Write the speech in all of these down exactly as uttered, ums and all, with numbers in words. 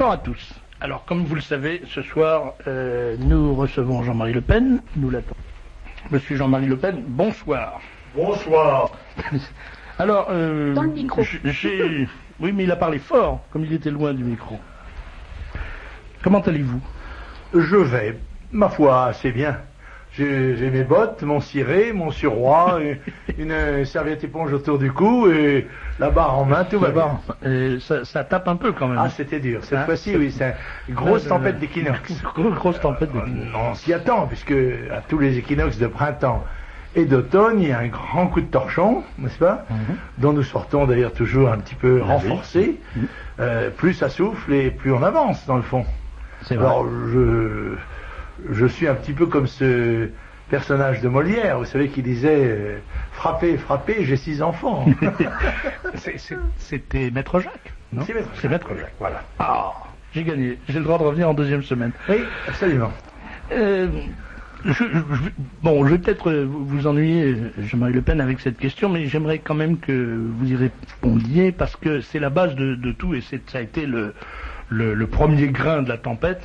Bonsoir à tous. Alors, comme vous le savez, ce soir, euh, nous recevons Jean-Marie Le Pen. Nous l'attendons. Monsieur Jean-Marie Le Pen, bonsoir. Bonsoir. Alors, euh, dans le micro. J'ai... Oui, mais il a parlé fort, comme il était loin du micro. Comment allez-vous? Je vais, ma foi, assez bien. J'ai, j'ai mes bottes, mon ciré, mon suroît, une, une serviette éponge autour du cou et la barre en main, tout va bien. Et ça, ça tape un peu quand même. Ah, c'était dur. Cette hein, fois-ci, c'est... oui, c'est une grosse euh, tempête d'équinoxe. Grosse tempête d'équinoxe. On s'y attend, puisque à tous les équinoxes de printemps et d'automne, il y a un grand coup de torchon, n'est-ce pas, mm-hmm. dont nous sortons d'ailleurs toujours un petit peu ah, renforcés. Oui. Euh, plus ça souffle et plus on avance, dans le fond. C'est vrai. Alors, je... Je suis un petit peu comme ce personnage de Molière, vous savez, qui disait euh, « Frappez, frappez, j'ai six enfants ». c'est, c'est, C'était Maître Jacques, non? C'est Maître Jacques. C'est Maître Jacques, voilà. Ah, j'ai gagné. J'ai le droit de revenir en deuxième semaine. Oui, absolument. Euh, je, je, bon, je vais peut-être vous ennuyer, Jean-Marie Le Pen, avec cette question, mais j'aimerais quand même que vous y répondiez, parce que c'est la base de, de tout, et c'est, ça a été le, le, le premier grain de la tempête.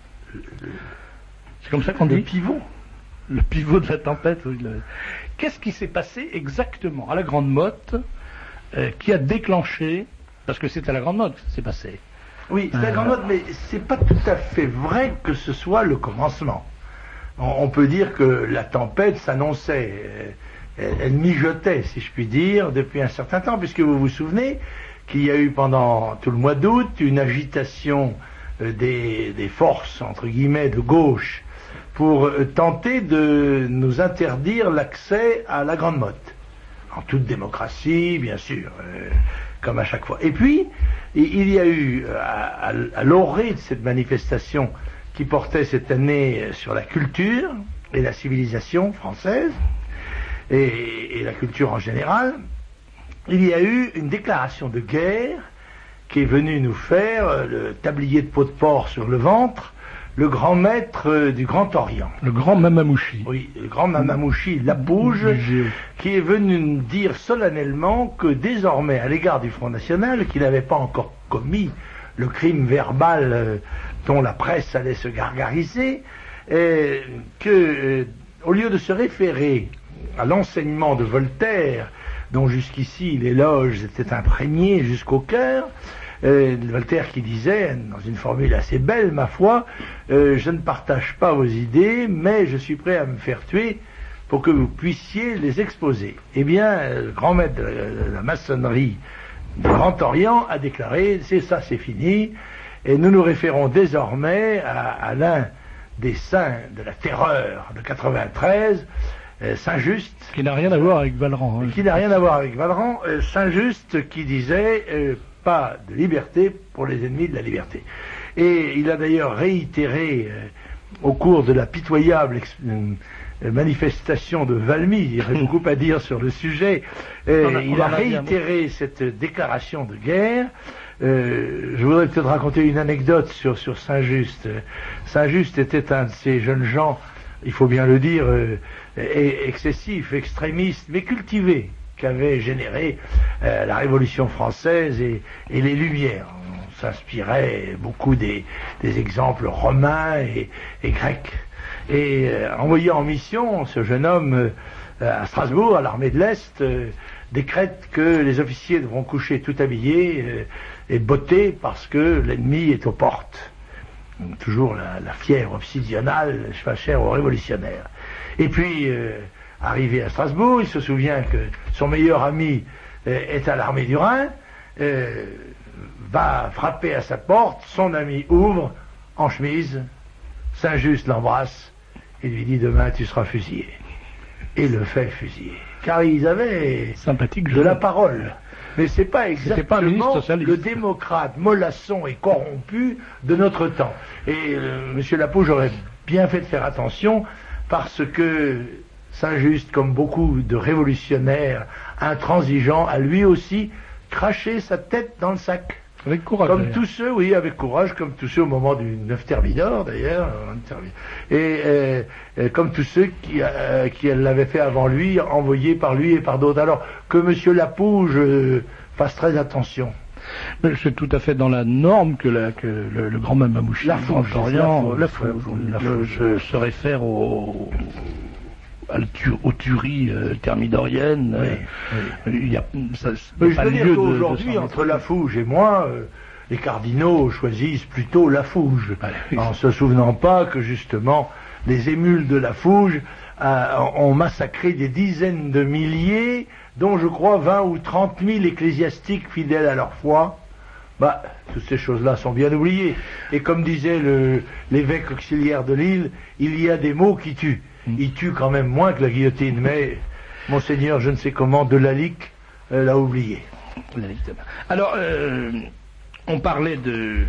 C'est comme ça qu'on dit? Le pivot. Le pivot de la tempête, oui. Le... Qu'est-ce qui s'est passé exactement à la Grande Motte euh, qui a déclenché, parce que c'est à la Grande Motte que ça s'est passé. Oui, c'est euh... à la Grande Motte, mais c'est pas tout à fait vrai que ce soit le commencement. On, on peut dire que la tempête s'annonçait, elle, elle mijotait, si je puis dire, depuis un certain temps, puisque vous vous souvenez qu'il y a eu pendant tout le mois d'août une agitation euh, des, des forces, entre guillemets, de gauche, pour tenter de nous interdire l'accès à la Grande Motte. En toute démocratie, bien sûr, euh, comme à chaque fois. Et puis, il y a eu, à, à, à l'orée de cette manifestation qui portait cette année sur la culture et la civilisation française, et, et la culture en général, il y a eu une déclaration de guerre qui est venue nous faire le tablier de peau de porc sur le ventre, le grand maître du Grand Orient. Le grand Mamamouchi. Oui, le grand Mamamouchi Lapouge, qui est venu nous dire solennellement que désormais, à l'égard du Front National, qui n'avait pas encore commis le crime verbal euh, dont la presse allait se gargariser, euh, que, euh, au lieu de se référer à l'enseignement de Voltaire, dont jusqu'ici l'éloge était imprégné jusqu'au cœur, Euh, Voltaire qui disait, dans une formule assez belle, ma foi, euh, je ne partage pas vos idées, mais je suis prêt à me faire tuer pour que vous puissiez les exposer. Eh bien, le grand maître de la, de la maçonnerie du Grand Orient a déclaré, c'est ça, c'est fini, et nous nous référons désormais à, à l'un des saints de la terreur de quatre-vingt-treize, euh, Saint-Just. Qui n'a rien à voir avec Valran. Hein. Qui n'a rien à voir avec Valran, euh, Saint-Just qui disait... Euh, pas de liberté pour les ennemis de la liberté. Et il a d'ailleurs réitéré euh, au cours de la pitoyable ex- euh, manifestation de Valmy, il y aurait beaucoup à dire sur le sujet, euh, a, il a réitéré cette déclaration de guerre. Euh, je voudrais peut-être raconter une anecdote sur, sur Saint-Just. Saint-Just était un de ces jeunes gens, il faut bien le dire, euh, excessifs, extrémistes, mais cultivés, qu'avait généré euh, la Révolution française et, et les Lumières. On s'inspirait beaucoup des, des exemples romains et, et grecs. Et euh, envoyé en mission, ce jeune homme euh, à Strasbourg, à l'armée de l'Est, euh, décrète que les officiers devront coucher tout habillés euh, et bottés parce que l'ennemi est aux portes. Donc, toujours la, la fièvre obsidionale, chère aux révolutionnaires. Et puis... Euh, Arrivé à Strasbourg, il se souvient que son meilleur ami euh, est à l'armée du Rhin, euh, va frapper à sa porte, son ami ouvre, en chemise, Saint-Just l'embrasse et lui dit demain tu seras fusillé. Et le fait fusiller. Car ils avaient sympathique de la parole. Mais c'est pas exactement pas le démocrate mollasson et corrompu de notre temps. Et euh, M. Lapouge aurait bien fait de faire attention parce que Saint-Just, comme beaucoup de révolutionnaires intransigeants, a lui aussi craché sa tête dans le sac. Avec courage. Comme d'ailleurs. tous ceux, oui, avec courage, comme tous ceux au moment du neuf Thermidor, d'ailleurs. Et euh, euh, comme tous ceux qui, euh, qui l'avaient fait avant lui, envoyés par lui et par d'autres. Alors, que M. Lapouge euh, fasse très attention. Mais c'est tout à fait dans la norme que, la, que le, le grand Mamamouchi, la fouge, d'Orient, la fouge, la fouge, se, se réfère au, à tu, aux tueries euh, thermidoriennes. Oui, euh, oui. Il y a, ça, Mais y a je veux dire qu'aujourd'hui, entre la fouge et moi, euh, les cardinaux choisissent plutôt la fouge, ouais, en se souvenant pas que justement les émules de la fouge euh, ont massacré des dizaines de milliers, dont je crois vingt ou trente mille ecclésiastiques fidèles à leur foi. Bah, toutes ces choses-là sont bien oubliées. Et comme disait le, l'évêque auxiliaire de Lille, il y a des mots qui tuent. Mmh. Ils tuent quand même moins que la guillotine, mais Monseigneur, je ne sais comment, de Lalique euh, l'a oublié. Alors, euh, on parlait de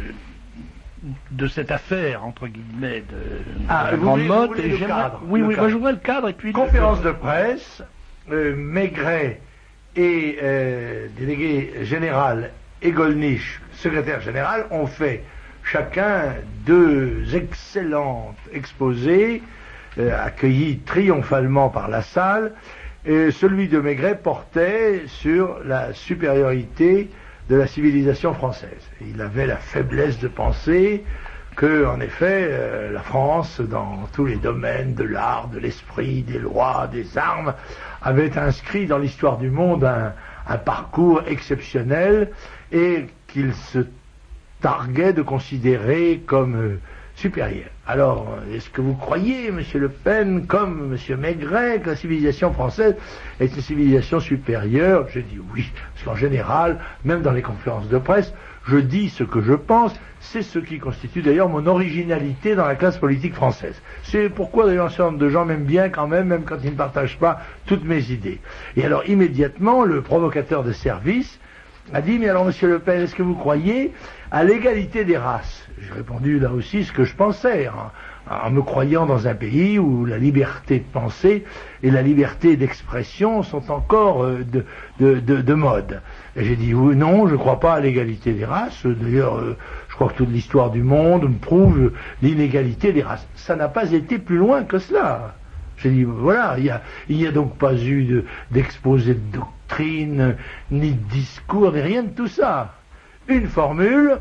de cette affaire, entre guillemets, de, ah, de la grande motte. Et le cadre, le oui, oui, cadre. moi je voudrais le cadre. Et puis conférence de presse, euh, Maigret et euh, délégué général et Gollnisch, secrétaire général, ont fait chacun deux excellents exposés, euh, accueillis triomphalement par la salle. Et celui de Maigret portait sur la supériorité de la civilisation française. Il avait la faiblesse de penser que, en effet, euh, la France, dans tous les domaines de l'art, de l'esprit, des lois, des armes, avait inscrit dans l'histoire du monde un, un parcours exceptionnel et qu'il se targuait de considérer comme euh, supérieur. Alors, est-ce que vous croyez, monsieur Le Pen, comme monsieur Maigret, que la civilisation française est une civilisation supérieure? J'ai dit oui, parce qu'en général, même dans les conférences de presse, je dis ce que je pense, c'est ce qui constitue d'ailleurs mon originalité dans la classe politique française. C'est pourquoi d'ailleurs un certain nombre de gens m'aiment bien quand même, même quand ils ne partagent pas toutes mes idées. Et alors immédiatement, le provocateur de service a dit, mais alors monsieur Le Pen, est-ce que vous croyez à l'égalité des races? J'ai répondu là aussi ce que je pensais, hein, en me croyant dans un pays où la liberté de penser et la liberté d'expression sont encore euh, de, de, de, de mode. Et j'ai dit oui, non, je ne crois pas à l'égalité des races. D'ailleurs, euh, je crois que toute l'histoire du monde me prouve l'inégalité des races. Ça n'a pas été plus loin que cela. J'ai dit, voilà, il n'y a, a donc pas eu de, d'exposé de doctrine, ni de discours, ni rien de tout ça. Une formule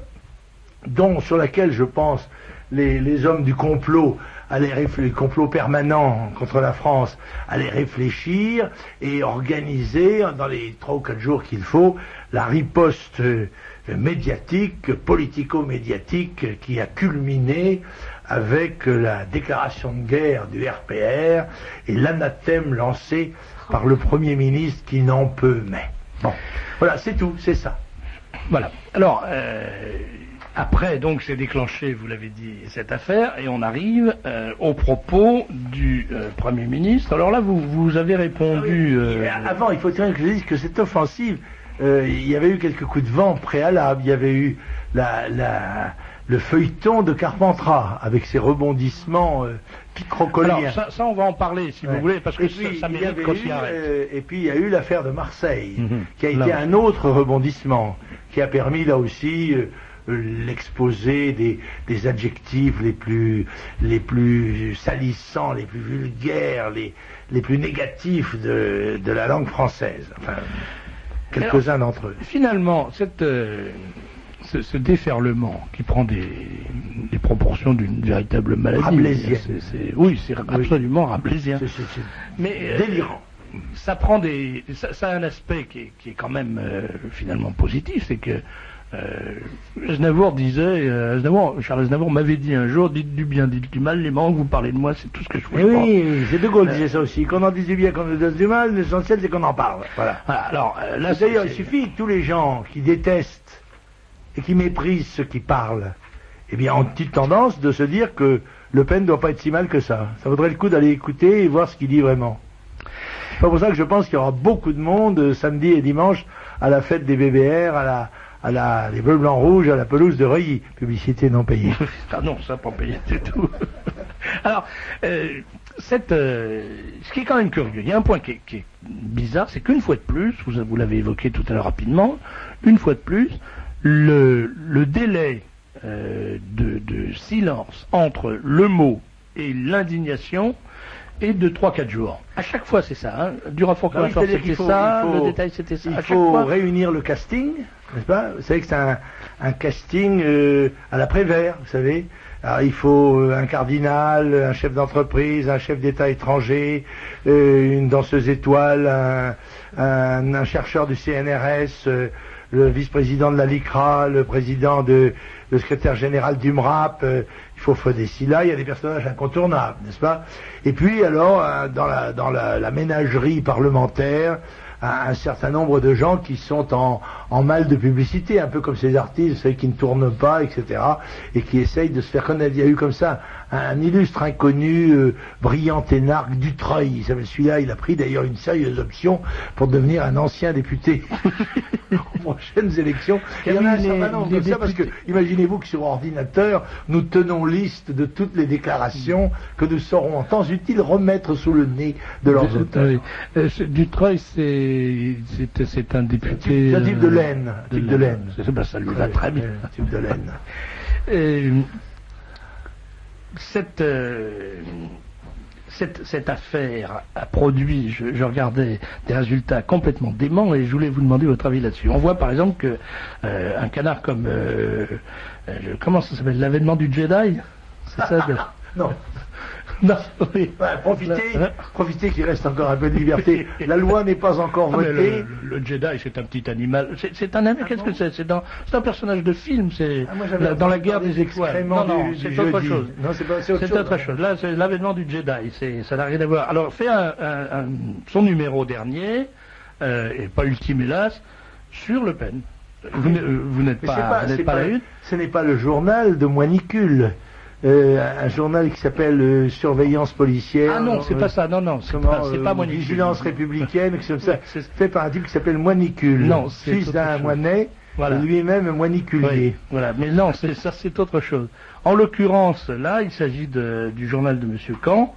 dont, sur laquelle je pense les, les hommes du complot, allaient réfléchir, le complot permanent contre la France, allaient réfléchir et organiser dans les trois ou quatre jours qu'il faut la riposte médiatique, politico-médiatique qui a culminé avec la déclaration de guerre du R P R et l'anathème lancé par le Premier ministre qui n'en peut mais. Bon, voilà, c'est tout, c'est ça. Voilà. Alors, euh, après, donc, c'est déclenché, vous l'avez dit, cette affaire, et on arrive euh, aux propos du euh, Premier ministre. Alors là, vous, vous avez répondu... Ah oui, euh, avant, il faut dire que je dise que cette offensive, euh, il y avait eu quelques coups de vent préalables. Il y avait eu la, la, le feuilleton de Carpentras, avec ses rebondissements euh, picrocoliens. Alors, ça, ça, on va en parler, si ouais. vous voulez, parce que puis, ça, ça mérite qu'on s'y arrête. Euh, et puis, il y a eu l'affaire de Marseille, mm-hmm. qui a été là, un autre rebondissement, qui a permis, là aussi... Euh, l'exposé des, des adjectifs les plus, les plus salissants, les plus vulgaires, les, les plus négatifs de, de la langue française. Enfin, quelques-uns d'entre eux. Finalement, cette, euh, ce, ce déferlement qui prend des, des proportions d'une véritable maladie. Rabelaisienne. C'est, c'est, oui, c'est absolument oui. rabelaisien. C'est, c'est, c'est Mais, délirant. Euh, ça prend des, ça, ça a un aspect qui est, qui est quand même euh, finalement positif, c'est que Euh, Aznavour disait, euh, Aznavour, Charles Aznavour m'avait dit un jour, dites du bien, dites du mal, les manques, vous parlez de moi, c'est tout ce que je vous Oui, oui, c'est De Gaulle euh, disait ça aussi, qu'on en dise du bien, qu'on en dise du mal, l'essentiel c'est qu'on en parle. Voilà. voilà alors, euh, là, d'ailleurs, il suffit que tous les gens qui détestent et qui méprisent ceux qui parlent, eh bien, ont une tendance de se dire que Le Pen ne doit pas être si mal que ça. Ça vaudrait le coup d'aller écouter et voir ce qu'il dit vraiment. C'est pas pour ça que je pense qu'il y aura beaucoup de monde euh, samedi et dimanche à la fête des B B R, à la à la, les bleus, blancs, rouges, à la pelouse de Reuilly. Publicité non payée. Ah non, ça pas payé, c'est tout. Alors, euh, cette, euh, ce qui est quand même curieux, il y a un point qui est, qui est bizarre, c'est qu'une fois de plus, vous, vous l'avez évoqué tout à l'heure rapidement, une fois de plus, le, le délai euh, de, de silence entre le mot et l'indignation est de trois à quatre jours. À chaque fois, c'est ça. Hein. Du rapport oui, c'était faut, ça, faut, le détail, c'était ça. Il à faut chaque fois, réunir le casting. n'est-ce pas? Vous savez que c'est un, un casting euh, à la Prévert, vous savez. Alors, il faut un cardinal, un chef d'entreprise, un chef d'État étranger, euh, une danseuse étoile, un, un, un chercheur du C N R S, euh, le vice-président de la LICRA, le président de, le secrétaire général du M R A P. Euh, il faut Fodessi là, il y a des personnages incontournables, n'est-ce pas? Et puis alors, euh, dans la dans la, la ménagerie parlementaire, un, un certain nombre de gens qui sont en, en mal de publicité, un peu comme ces artistes, ceux qui ne tournent pas, et cetera, et qui essayent de se faire connaître. Il y a eu comme ça un, un illustre inconnu, euh, brillant énarque, Dutreuil. Celui-là, il a pris d'ailleurs une sérieuse option pour devenir un ancien député aux prochaines élections. Il y en a un certain nombre comme ça, parce que imaginez-vous que sur ordinateur, nous tenons liste de toutes les déclarations que nous saurons en temps utile remettre sous le nez de leurs auteurs. Euh, Dutreuil, c'est c'est un député. C'est un type de laine. Un type de laine. Ben, ça lui va très bien. Un type de laine. Et, cette, euh, cette, cette affaire a produit, je, je regardais des résultats complètement déments et je voulais vous demander votre avis là-dessus. On voit par exemple que euh, un canard comme euh, euh, comment ça s'appelle, l'avènement du Jedi, c'est ça de... Non. Non, oui. Ouais, profitez, profitez qu'il reste encore un peu de liberté. La loi n'est pas encore ah, votée. Le, le, le Jedi, c'est un petit animal. C'est un animal. Ah, qu'est-ce bon que c'est? C'est un personnage de film. C'est ah, dans la guerre des étoiles. Non, non, c'est autre chose. Non, c'est autre, chose, autre hein. chose. Là, c'est l'avènement du Jedi. Ça n'a rien à voir. Alors, fait un, un, un, son numéro dernier, euh, et pas ultime hélas, sur Le Pen. Vous, euh, vous n'êtes pas, pas, vous pas, pas la une. Ce n'est pas le journal de Moinicule. Euh, un journal qui s'appelle euh, Surveillance policière. Ah non, c'est euh, pas ça, non, non, c'est pas, euh, pas Moinicule. Vigilance républicaine, c'est ça, fait par un type qui s'appelle Moinicule. Non, fils d'un moinet, voilà. Lui-même moiniculier. Oui, voilà, mais non, ça c'est autre chose. En l'occurrence, là, il s'agit du journal de Monsieur Caen.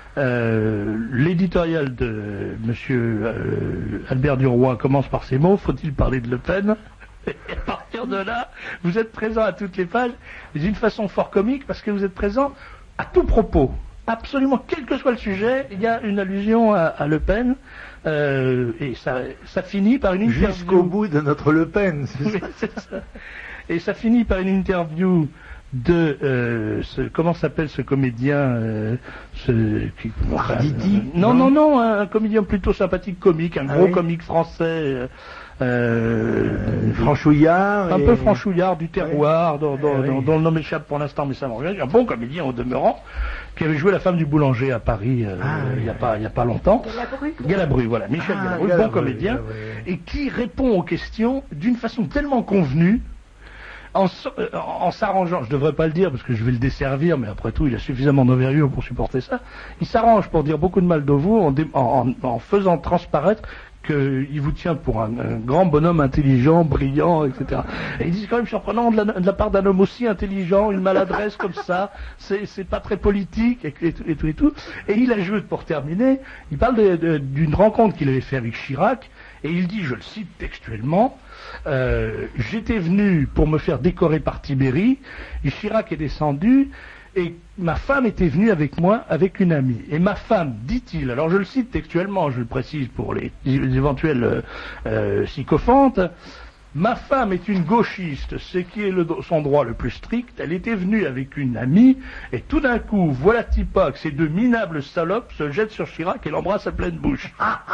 Euh, L'éditorial de Monsieur euh, Albert Duroy commence par ces mots: faut-il parler de Le Pen? Et à partir de là, vous êtes présent à toutes les pages, d'une façon fort comique, parce que vous êtes présent à tout propos. Absolument, quel que soit le sujet, il y a une allusion à, à Le Pen, euh, et ça, ça finit par une interview... Jusqu'au bout de notre Le Pen, c'est oui, ça. ça. Et ça finit par une interview de... Euh, ce, comment s'appelle ce comédien euh, ce, qui, enfin, Arditi, euh, non, non, non, un, un comédien plutôt sympathique, comique, un ah gros oui. comique français... Euh, Euh, euh, franchouillard, un et... peu franchouillard du terroir, ouais. dont, dont, oui. dont, dont le nom m'échappe pour l'instant, mais ça m'en revient. Un bon comédien au demeurant, qui avait joué la femme du boulanger à Paris euh, ah, il n'y a pas, il y a pas longtemps. Galabru. Galabru, voilà, Michel ah, Galabru, Galabru, bon comédien, Galabru. Et qui répond aux questions d'une façon tellement convenue, en, euh, en s'arrangeant, je devrais pas le dire parce que je vais le desservir, mais après tout, il a suffisamment d'envergure pour supporter ça. Il s'arrange pour dire beaucoup de mal de vous en, en, en, en faisant transparaître qu'il vous tient pour un, un grand bonhomme intelligent, brillant, et cetera. Et il dit, c'est quand même surprenant de la, de la part d'un homme aussi intelligent, une maladresse comme ça, c'est pas très politique, et, et, tout, et tout, et tout. Et il ajoute, pour terminer, il parle d'une rencontre qu'il avait fait avec Chirac, et il dit, je le cite textuellement, euh, j'étais venu pour me faire décorer par Tibéri, et Chirac est descendu, et ma femme était venue avec moi, avec une amie. Et ma femme, dit-il, alors je le cite textuellement, je le précise pour les, les éventuelles euh, sycophantes, ma femme est une gauchiste, ce qui est le, son droit le plus strict, elle était venue avec une amie, et tout d'un coup, voilà-t-il pas que ces deux minables salopes se jettent sur Chirac et l'embrassent à pleine bouche.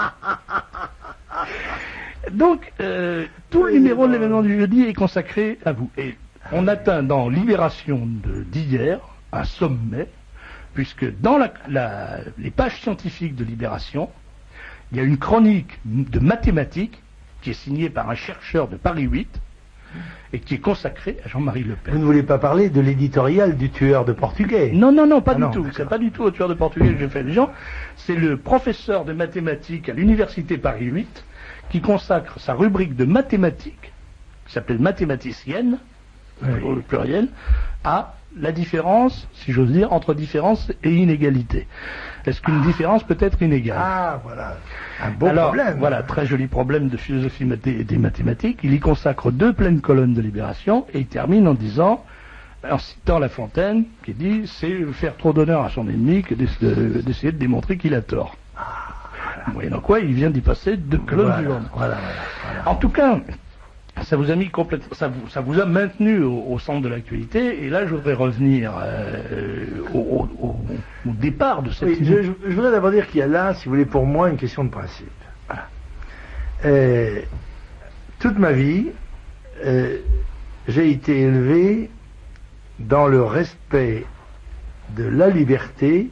Donc, euh, tout le numéro de l'événement du jeudi est consacré à vous. Et on atteint dans Libération d'hier un sommet, puisque dans la, la, les pages scientifiques de Libération, il y a une chronique de mathématiques qui est signée par un chercheur de Paris huit et qui est consacrée à Jean-Marie Le Pen. Vous ne voulez pas parler de l'éditorial du tueur de Portugais? Non, non, non, pas ah du non, tout. C'est pas du tout au tueur de Portugais que j'ai fait les gens. C'est le professeur de mathématiques à l'université Paris huit qui consacre sa rubrique de mathématiques, qui s'appelle mathématicienne, oui. au pluriel, à la différence, si j'ose dire, entre différence et inégalité. Est-ce qu'une ah. différence peut être inégale? Ah, voilà. Un beau Alors, problème. Voilà, très joli problème de philosophie mathé et des mathématiques. Il y consacre deux pleines colonnes de Libération et il termine en disant, en citant La Fontaine, qui dit, c'est faire trop d'honneur à son ennemi que d'essayer de démontrer qu'il a tort. Ah, voilà. Moyennant quoi, il vient d'y passer deux colonnes voilà, du journal. Voilà, voilà, voilà. En tout cas, Ça vous a mis complètement, ça vous, ça vous a maintenu au, au centre de l'actualité. Et là, je voudrais revenir euh, au, au, au départ de cette. Oui, je, je, je voudrais d'abord dire qu'il y a là, si vous voulez, pour moi, une question de principe. Voilà. Euh, toute ma vie, euh, j'ai été élevé dans le respect de la liberté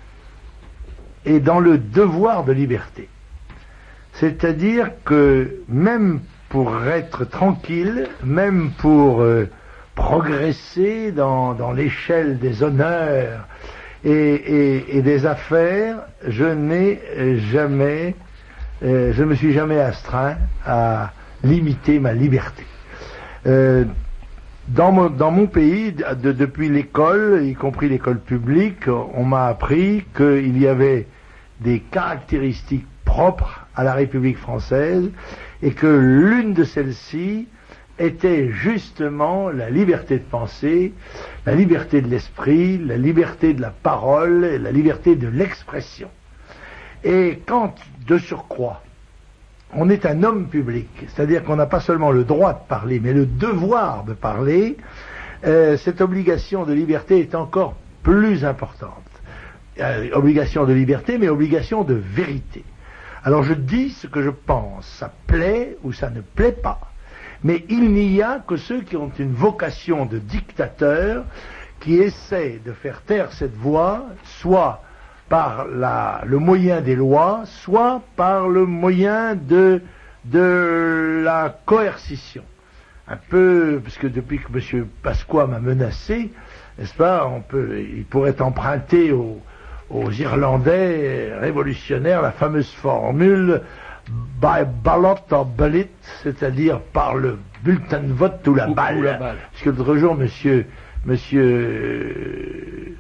et dans le devoir de liberté. C'est-à-dire que même pour être tranquille, même pour euh, progresser dans, dans l'échelle des honneurs et, et, et des affaires, je n'ai jamais, euh, je ne me suis jamais astreint à limiter ma liberté. Euh, dans, mon, dans mon pays, de, depuis l'école, y compris l'école publique, on m'a appris qu'il y avait des caractéristiques propres à la République française et que l'une de celles-ci était justement la liberté de penser, la liberté de l'esprit, la liberté de la parole, et la liberté de l'expression. Et quand, de surcroît, on est un homme public, c'est-à-dire qu'on n'a pas seulement le droit de parler, mais le devoir de parler, euh, cette obligation de liberté est encore plus importante. Euh, obligation de liberté, mais obligation de vérité. Alors je dis ce que je pense, ça plaît ou ça ne plaît pas. Mais il n'y a que ceux qui ont une vocation de dictateur, qui essaient de faire taire cette voix, soit par la, le moyen des lois, soit par le moyen de, de la coercition. Un peu, parce que depuis que M. Pasqua m'a menacé, n'est-ce pas, on peut, il pourrait emprunter au aux Irlandais révolutionnaires la fameuse formule by ballot or bullet, c'est-à-dire par le bulletin de vote ou la ou, balle. Ou la balle. Parce que l'autre jour, monsieur, monsieur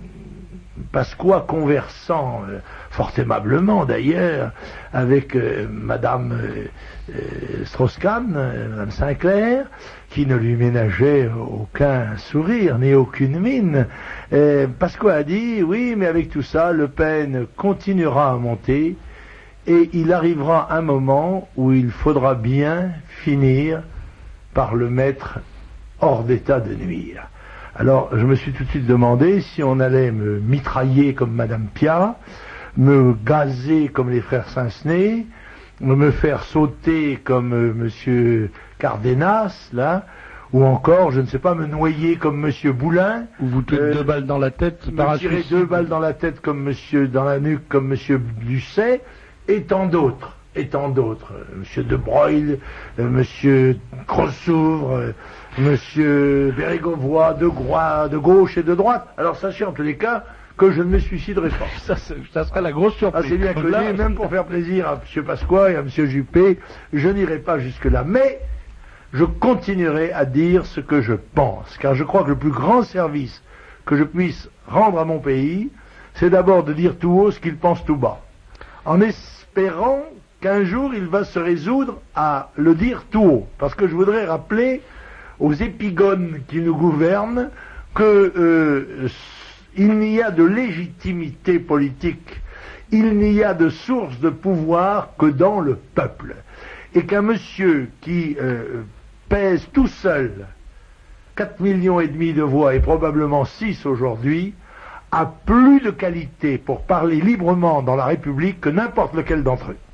Pasqua, conversant euh, fort aimablement d'ailleurs avec euh, madame euh, euh, Strauss-Kahn, euh, madame Sinclair, qui ne lui ménageait aucun sourire ni aucune mine, euh, Pasqua a dit oui, mais avec tout ça, Le Pen continuera à monter et il arrivera un moment où il faudra bien finir par le mettre hors d'état de nuire. Alors, je me suis tout de suite demandé si on allait me mitrailler comme Madame Pia, me gazer comme les frères Saint-Sené, me faire sauter comme euh, Monsieur Cardenas, là, ou encore, je ne sais pas, me noyer comme Monsieur Boulin. Ou vous tuez euh, deux balles dans la tête me par un tirer suicide. deux balles dans la tête comme Monsieur, dans la nuque comme Monsieur Lucet, et tant d'autres. Et tant d'autres, euh, Monsieur De Broglie, euh, Monsieur Crossouvre, euh, Monsieur Bérégovoy, de, Groix, de gauche et de droite. Alors sachez en tous les cas que je ne me suiciderai pas. Ça, ça serait la grosse surprise. Ah, c'est bien connu, là, même pour faire plaisir à M. Pasqua et à M. Juppé, je n'irai pas jusque-là. Mais je continuerai à dire ce que je pense, car je crois que le plus grand service que je puisse rendre à mon pays, c'est d'abord de dire tout haut ce qu'il pense tout bas, en espérant qu'un jour il va se résoudre à le dire tout haut. Parce que je voudrais rappeler aux épigones qui nous gouvernent que euh, il n'y a de légitimité politique, il n'y a de source de pouvoir que dans le peuple. Et qu'un monsieur qui euh, pèse tout seul quatre millions et demi de voix et probablement six aujourd'hui, a plus de qualité pour parler librement dans la République que n'importe lequel d'entre eux.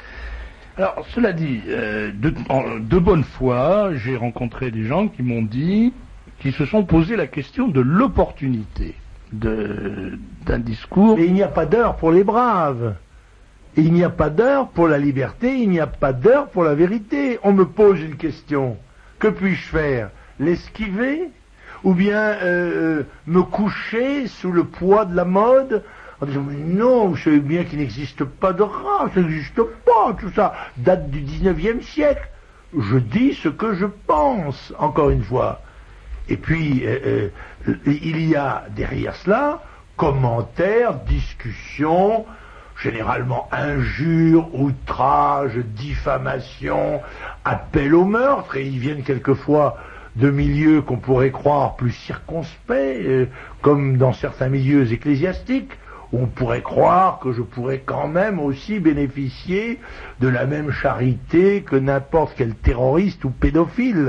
Alors, cela dit, euh, de, en, de bonne foi, j'ai rencontré des gens qui m'ont dit, qui se sont posé la question de l'opportunité de, d'un discours. Mais il n'y a pas d'heure pour les braves. Il n'y a pas d'heure pour la liberté, il n'y a pas d'heure pour la vérité. On me pose une question. Que puis-je faire? L'esquiver? Ou bien euh, me coucher sous le poids de la mode? En disant, mais non, vous savez bien qu'il n'existe pas de race, ça n'existe pas, tout ça date du dix-neuvième siècle. Je dis ce que je pense, encore une fois. Et puis, euh, euh, il y a derrière cela commentaires, discussions, généralement injures, outrages, diffamations, appels au meurtre, et ils viennent quelquefois de milieux qu'on pourrait croire plus circonspects, euh, comme dans certains milieux ecclésiastiques, on pourrait croire que je pourrais quand même aussi bénéficier de la même charité que n'importe quel terroriste ou pédophile.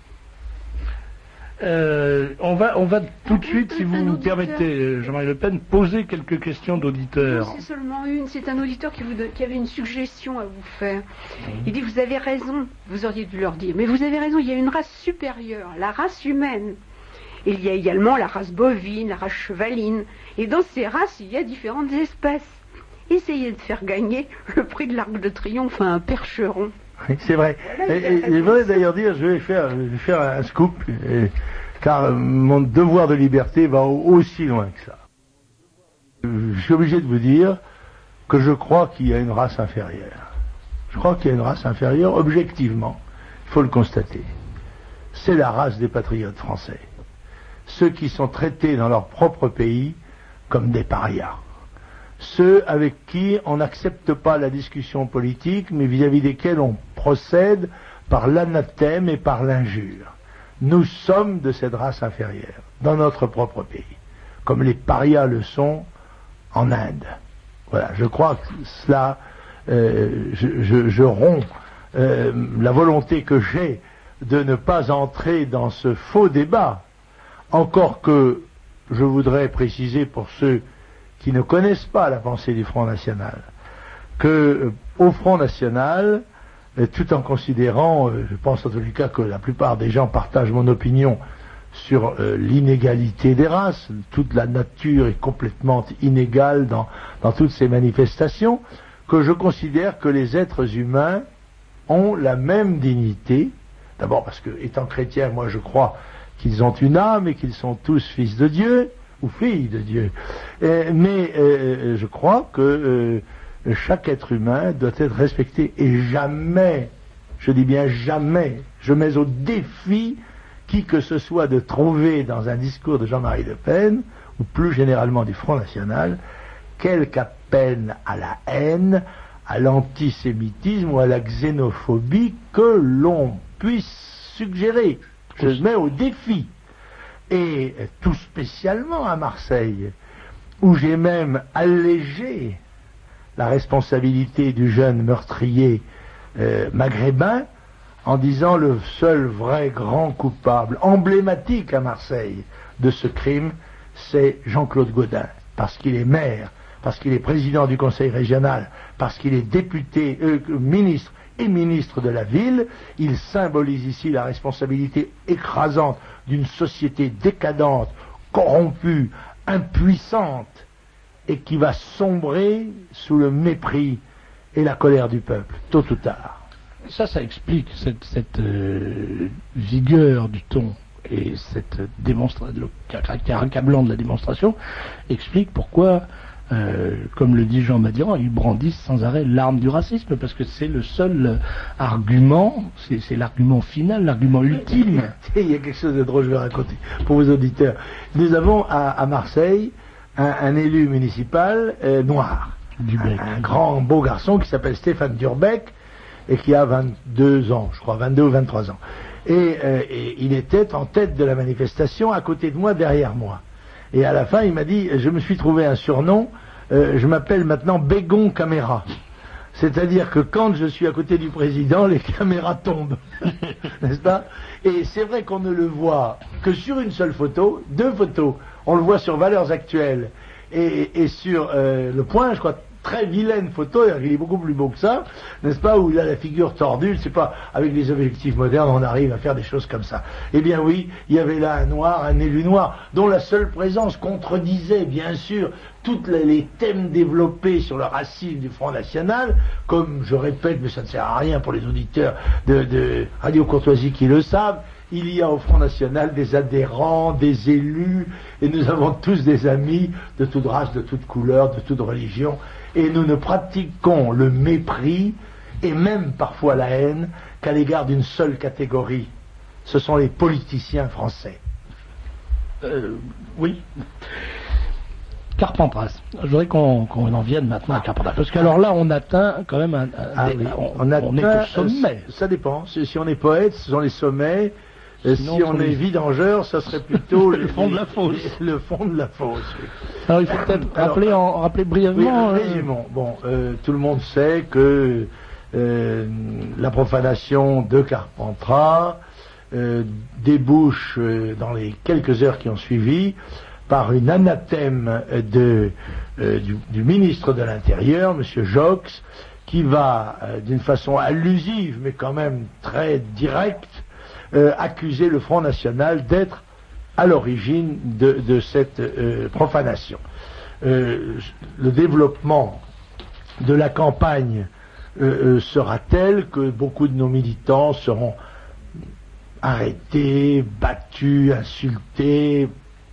Euh, on va, on va tout de suite, si vous me permettez, Jean-Marie Le Pen, poser quelques questions d'auditeurs. Non, c'est seulement une. C'est un auditeur qui, vous, qui avait une suggestion à vous faire. Il dit, vous avez raison, vous auriez dû leur dire, mais vous avez raison, il y a une race supérieure, la race humaine. Il y a également la race bovine, la race chevaline. Et dans ces races, il y a différentes espèces. Essayez de faire gagner le prix de l'Arc de Triomphe à un percheron. Oui, c'est vrai. Voilà, et, et, je voudrais d'ailleurs dire, je vais faire, je vais faire un scoop, et, car mon devoir de liberté va aussi loin que ça. Je suis obligé de vous dire que je crois qu'il y a une race inférieure. Je crois qu'il y a une race inférieure, objectivement, il faut le constater. C'est la race des patriotes français. Ceux qui sont traités dans leur propre pays comme des parias. Ceux avec qui on n'accepte pas la discussion politique, mais vis-à-vis desquels on procède par l'anathème et par l'injure. Nous sommes de cette race inférieure, dans notre propre pays, comme les parias le sont en Inde. Voilà, je crois que cela, euh, je, je, je romps euh, la volonté que j'ai de ne pas entrer dans ce faux débat, encore que je voudrais préciser pour ceux qui ne connaissent pas la pensée du Front National, que euh, au Front National, euh, tout en considérant, euh, je pense en tous les cas que la plupart des gens partagent mon opinion sur euh, l'inégalité des races, toute la nature est complètement inégale dans, dans toutes ces manifestations, que je considère que les êtres humains ont la même dignité, d'abord parce que, étant chrétien, moi je crois qu'ils ont une âme et qu'ils sont tous fils de Dieu, ou filles de Dieu. Euh, mais euh, je crois que euh, chaque être humain doit être respecté. Et jamais, je dis bien jamais, je mets au défi qui que ce soit de trouver dans un discours de Jean-Marie Le Pen, ou plus généralement du Front National, quelque appel à la haine, à l'antisémitisme ou à la xénophobie que l'on puisse suggérer. Je le mets au défi. Et tout spécialement à Marseille, où j'ai même allégé la responsabilité du jeune meurtrier euh, maghrébin en disant le seul vrai grand coupable, emblématique à Marseille de ce crime, c'est Jean-Claude Gaudin, parce qu'il est maire, parce qu'il est président du conseil régional, parce qu'il est député, euh, ministre et ministre de la ville. Il symbolise ici la responsabilité écrasante d'une société décadente, corrompue, impuissante, et qui va sombrer sous le mépris et la colère du peuple, tôt ou tard. Ça, ça explique cette, cette euh, vigueur du ton et cette démonstration, le caractère accablant de la démonstration, explique pourquoi, euh, comme le dit Jean Madiran, ils brandissent sans arrêt l'arme du racisme, parce que c'est le seul argument, c'est, c'est l'argument final, l'argument ultime. Il y a quelque chose de drôle, je vais raconter pour vos auditeurs. Nous avons à, à Marseille un, un élu municipal euh, noir, un, un grand beau garçon qui s'appelle Stéphane Durbeck et qui a vingt-deux ans, je crois, vingt-deux ou vingt-trois ans. Et, euh, et il était en tête de la manifestation à côté de moi, derrière moi. Et à la fin, il m'a dit, je me suis trouvé un surnom, euh, je m'appelle maintenant Bégon Caméra. C'est-à-dire que quand je suis à côté du président, les caméras tombent. N'est-ce pas? Et c'est vrai qu'on ne le voit que sur une seule photo, deux photos. On le voit sur Valeurs Actuelles et, et sur euh, Le Point, je crois, très vilaine photo, il est beaucoup plus beau que ça, n'est-ce pas, où il a la figure tordue, c'est pas, avec les objectifs modernes, on arrive à faire des choses comme ça. Eh bien oui, il y avait là un noir, un élu noir, dont la seule présence contredisait, bien sûr, tous les thèmes développés sur le racisme du Front National, comme je répète, mais ça ne sert à rien pour les auditeurs de, de Radio Courtoisie qui le savent, il y a au Front National des adhérents, des élus, et nous avons tous des amis de toute race, de toute couleur, de toute religion, et nous ne pratiquons le mépris, et même parfois la haine, qu'à l'égard d'une seule catégorie. Ce sont les politiciens français. Euh, oui. Carpentras. Je voudrais qu'on qu'on en vienne maintenant à Carpentras. Parce qu'alors là, on atteint quand même un... un ah, des, oui. on, on, atteint, on est au sommet. Ça dépend. Si on est poète, ce sont les sommets Et si on est vidangeur, ça serait plutôt le fond de la fosse. Le fond de la fosse. Oui. Alors il faut peut-être rappeler, en, rappeler brièvement. Oui, brièvement. Euh... Bon, euh, tout le monde sait que euh, la profanation de Carpentras euh, débouche euh, dans les quelques heures qui ont suivi par une anathème de, euh, du, du ministre de l'Intérieur, M. Jox, qui va, euh, d'une façon allusive, mais quand même très directe, euh, accuser le Front National d'être à l'origine de, de cette euh, profanation. Euh, le développement de la campagne euh, euh, sera tel que beaucoup de nos militants seront arrêtés, battus, insultés.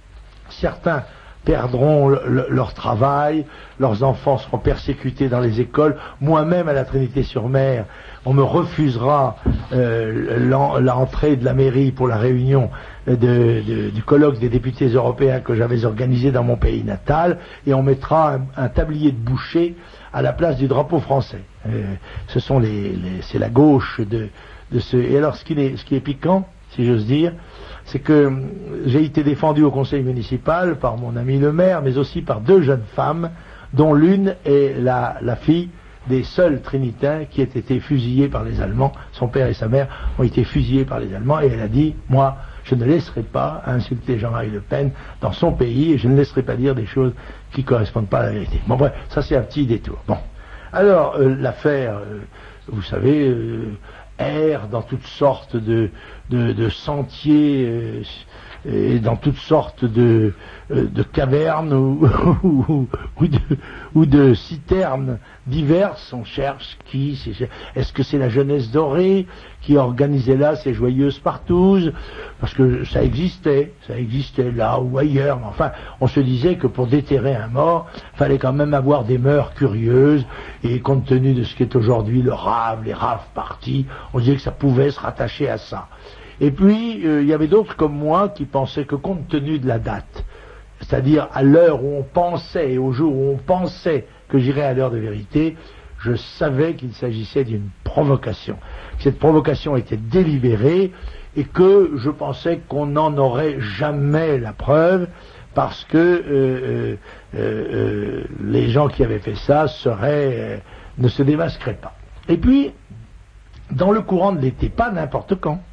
Certains perdront le, le, leur travail, leurs enfants seront persécutés dans les écoles. Moi-même, à la Trinité-sur-Mer, on me refusera euh, l'entrée de la mairie pour la réunion de, de, du colloque des députés européens que j'avais organisé dans mon pays natal, et on mettra un, un tablier de boucher à la place du drapeau français. Euh, ce sont les, les c'est la gauche de, de ce. Et alors, ce qui est, ce qui est piquant, si j'ose dire, c'est que j'ai été défendu au conseil municipal par mon ami le maire, mais aussi par deux jeunes femmes, dont l'une est la, la fille des seuls trinitains qui aient été fusillés par les Allemands. Son père et sa mère ont été fusillés par les Allemands, et elle a dit, moi, je ne laisserai pas insulter Jean-Marie Le Pen dans son pays, et je ne laisserai pas dire des choses qui ne correspondent pas à la vérité. Bon, bref, ça c'est un petit détour. Bon. Alors, euh, l'affaire, euh, vous savez, euh, erre dans toutes sortes de, de, de sentiers euh, et dans toutes sortes de, euh, de cavernes ou, ou, ou, de, ou de citernes diverses. On cherche qui, est-ce que c'est la jeunesse dorée qui organisait là ces joyeuses partouzes? Parce que ça existait, ça existait là ou ailleurs, mais enfin, on se disait que pour déterrer un mort, il fallait quand même avoir des mœurs curieuses, et compte tenu de ce qu'est aujourd'hui le rave, les raves parties, on disait que ça pouvait se rattacher à ça. Et puis, il euh, y avait d'autres comme moi qui pensaient que compte tenu de la date, c'est-à-dire à l'heure où on pensait, et au jour où on pensait que j'irais à l'heure de vérité, je savais qu'il s'agissait d'une provocation. Que cette provocation était délibérée, et que je pensais qu'on n'en aurait jamais la preuve, parce que euh, euh, euh, les gens qui avaient fait ça seraient, euh, ne se démasqueraient pas. Et puis, dans le courant de l'été, pas n'importe quand,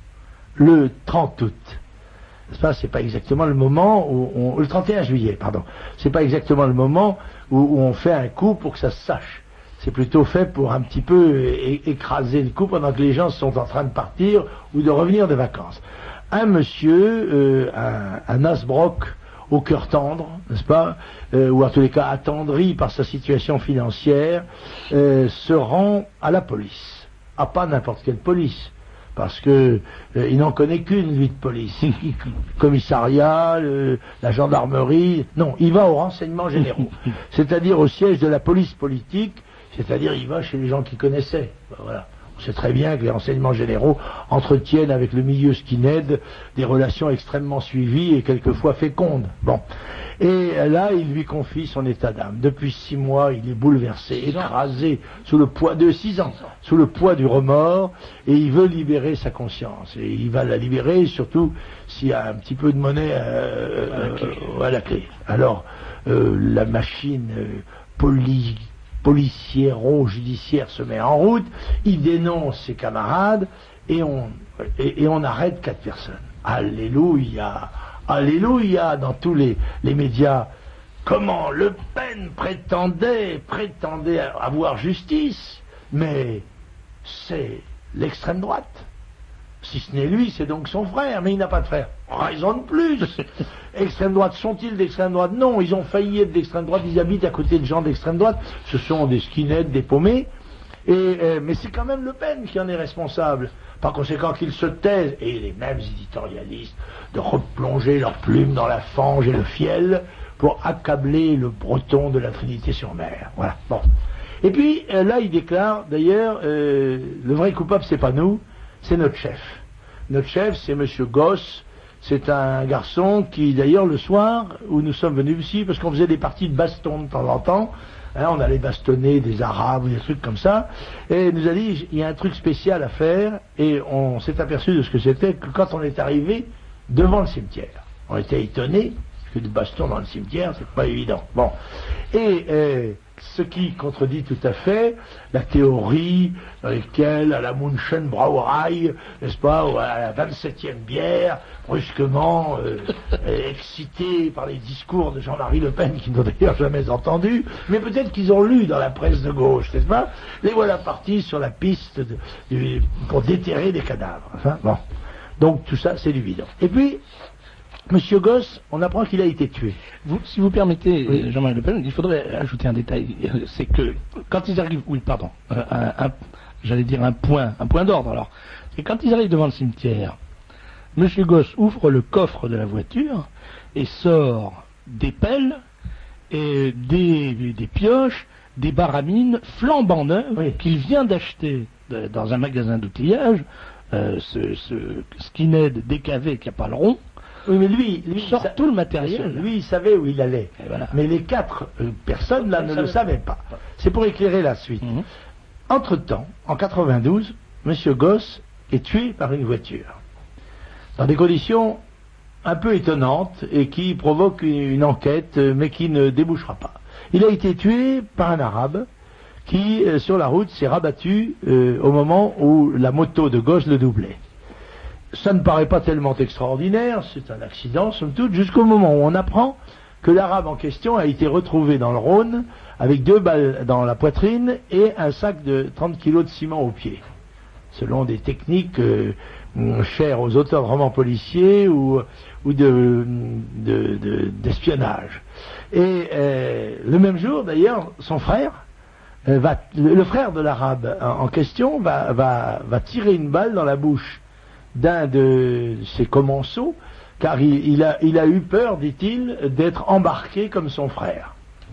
le trente août, n'est-ce pas, c'est pas exactement le moment où on, le trente et un juillet, pardon, c'est pas exactement le moment où, où on fait un coup pour que ça se sache. C'est plutôt fait pour un petit peu é écraser le coup pendant que les gens sont en train de partir ou de revenir de vacances. Un monsieur, euh, un, un Asbrock au cœur tendre, n'est-ce pas, euh, ou en tous les cas attendri par sa situation financière, euh, se rend à la police. Ah, pas n'importe quelle police, parce que euh, il n'en connaît qu'une, lui, de police. Commissariat, euh, la gendarmerie, non, il va aux renseignements généraux, c'est-à-dire au siège de la police politique, c'est-à-dire il va chez les gens qu'il connaissait. Ben, voilà. On sait très bien que les renseignements généraux entretiennent avec le milieu skinhead des relations extrêmement suivies et quelquefois fécondes. Bon. Et là, il lui confie son état d'âme. Depuis six mois, il est bouleversé, écrasé sous le poids de six ans, sous le poids du remords, et il veut libérer sa conscience. Et il va la libérer, surtout s'il y a un petit peu de monnaie euh, à, la clé. Euh, à la clé. Alors, euh, la machine euh, politique, policiéro-judiciaire se met en route, il dénonce ses camarades, et on, et, et on arrête quatre personnes. Alléluia, alléluia, dans tous les, les médias. Comment Le Pen prétendait, prétendait avoir justice, mais c'est l'extrême droite. Si ce n'est lui, c'est donc son frère, mais il n'a pas de frère. Raison de plus. Extrême droite, sont-ils d'extrême droite? Non, ils ont failli être d'extrême droite, ils habitent à côté de gens d'extrême droite, ce sont des skinheads, des paumés, et, euh, mais c'est quand même Le Pen qui en est responsable. Par conséquent, qu'ils se taisent, et les mêmes éditorialistes, de replonger leurs plumes dans la fange et le fiel, pour accabler le breton de la Trinité-sur-Mer. Voilà, bon. Et puis, euh, là, il déclare, d'ailleurs, euh, le vrai coupable, c'est pas nous, c'est notre chef. Notre chef, c'est Monsieur Gosse, C'est un garçon qui, d'ailleurs, le soir où nous sommes venus ici, parce qu'on faisait des parties de baston de temps en temps, hein, on allait bastonner des Arabes ou des trucs comme ça, et il nous a dit, il y a un truc spécial à faire, et on s'est aperçu de ce que c'était que quand on est arrivé devant le cimetière. On était étonnés, parce que du baston dans le cimetière, c'est pas évident. Bon. Et euh, ce qui contredit tout à fait la théorie dans laquelle, à la Munchenbrauerei, n'est-ce pas, ou à la vingt-septième bière, brusquement euh, excités par les discours de Jean-Marie Le Pen, qu'ils n'ont d'ailleurs jamais entendus, mais peut-être qu'ils ont lu dans la presse de gauche, n'est-ce pas, les voilà partis sur la piste de, de, pour déterrer des cadavres. Enfin, bon. Donc tout ça, c'est du bidon. Et puis, Monsieur Gosse, on apprend qu'il a été tué. Vous, si vous permettez, oui. Jean-Marie Le Pen, il faudrait ajouter un détail. C'est que quand ils arrivent, oui, pardon, euh, un, un, j'allais dire un point, un point d'ordre. Alors, c'est quand ils arrivent devant le cimetière, Monsieur Gosse ouvre le coffre de la voiture et sort des pelles, et des, des pioches, des baramines flambant neuves oui. qu'il vient d'acheter de, dans un magasin d'outillage. Euh, ce, ce skinhead décavé qui n'a pas le rond. Oui, mais lui, lui sort ça, tout le matériel. Lui, il savait où il allait. Voilà. Mais les quatre euh, personnes là ne le savaient pas. C'est pour éclairer la suite. Mm-hmm. Entre-temps, en quatre-vingt-douze, Monsieur Gosse est tué par une voiture. Dans des conditions un peu étonnantes et qui provoquent une, une enquête, mais qui ne débouchera pas. Il a été tué par un Arabe qui, euh, sur la route, s'est rabattu euh, au moment où la moto de Gosse le doublait. Ça ne paraît pas tellement extraordinaire, c'est un accident, somme toute, jusqu'au moment où on apprend que l'Arabe en question a été retrouvé dans le Rhône avec deux balles dans la poitrine et un sac de trente kilos de ciment au pied. Selon des techniques euh, chères aux auteurs de romans policiers ou, ou de, de, de, d'espionnage. Et euh, le même jour, d'ailleurs, son frère, euh, va, le, le frère de l'Arabe en, en question, va, va, va tirer une balle dans la bouche d'un de ses commensaux, car il, il, a, il a eu peur, dit-il, d'être embarqué comme son frère.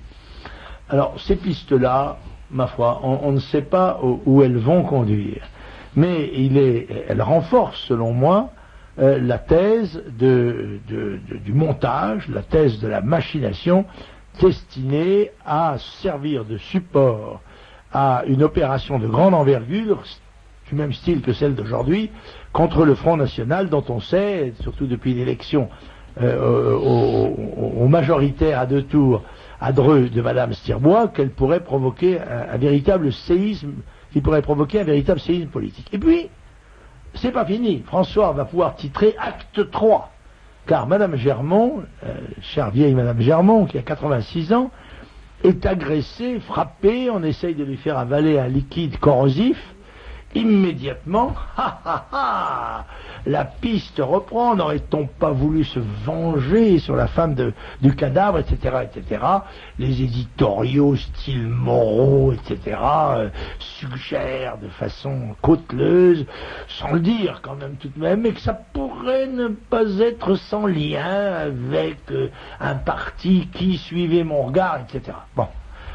Alors, ces pistes-là, ma foi, on, on ne sait pas où, où elles vont conduire. Mais il est, elles renforcent, selon moi, euh, la thèse de, de, de, du montage, la thèse de la machination, destinée à servir de support à une opération de grande envergure, du même style que celle d'aujourd'hui, contre le Front National, dont on sait, surtout depuis l'élection euh, au, au, au majoritaire à deux tours à Dreux de Madame Stirbois, qu'elle pourrait provoquer un, un véritable séisme, qui pourrait provoquer un véritable séisme politique. Et puis, c'est pas fini. François va pouvoir titrer Acte trois, car Madame Germont, euh, chère vieille Madame Germont, qui a quatre-vingt-six ans, est agressée, frappée, on essaye de lui faire avaler un liquide corrosif. Immédiatement, ha ha ha, la piste reprend, n'aurait-on pas voulu se venger sur la femme de, du cadavre, et cetera, et cetera. Les éditoriaux style Moreau, et cetera, euh, suggèrent de façon cauteleuse, sans le dire quand même tout de même, mais que ça pourrait ne pas être sans lien avec euh, un parti qui suivait mon regard, et cetera. Bon.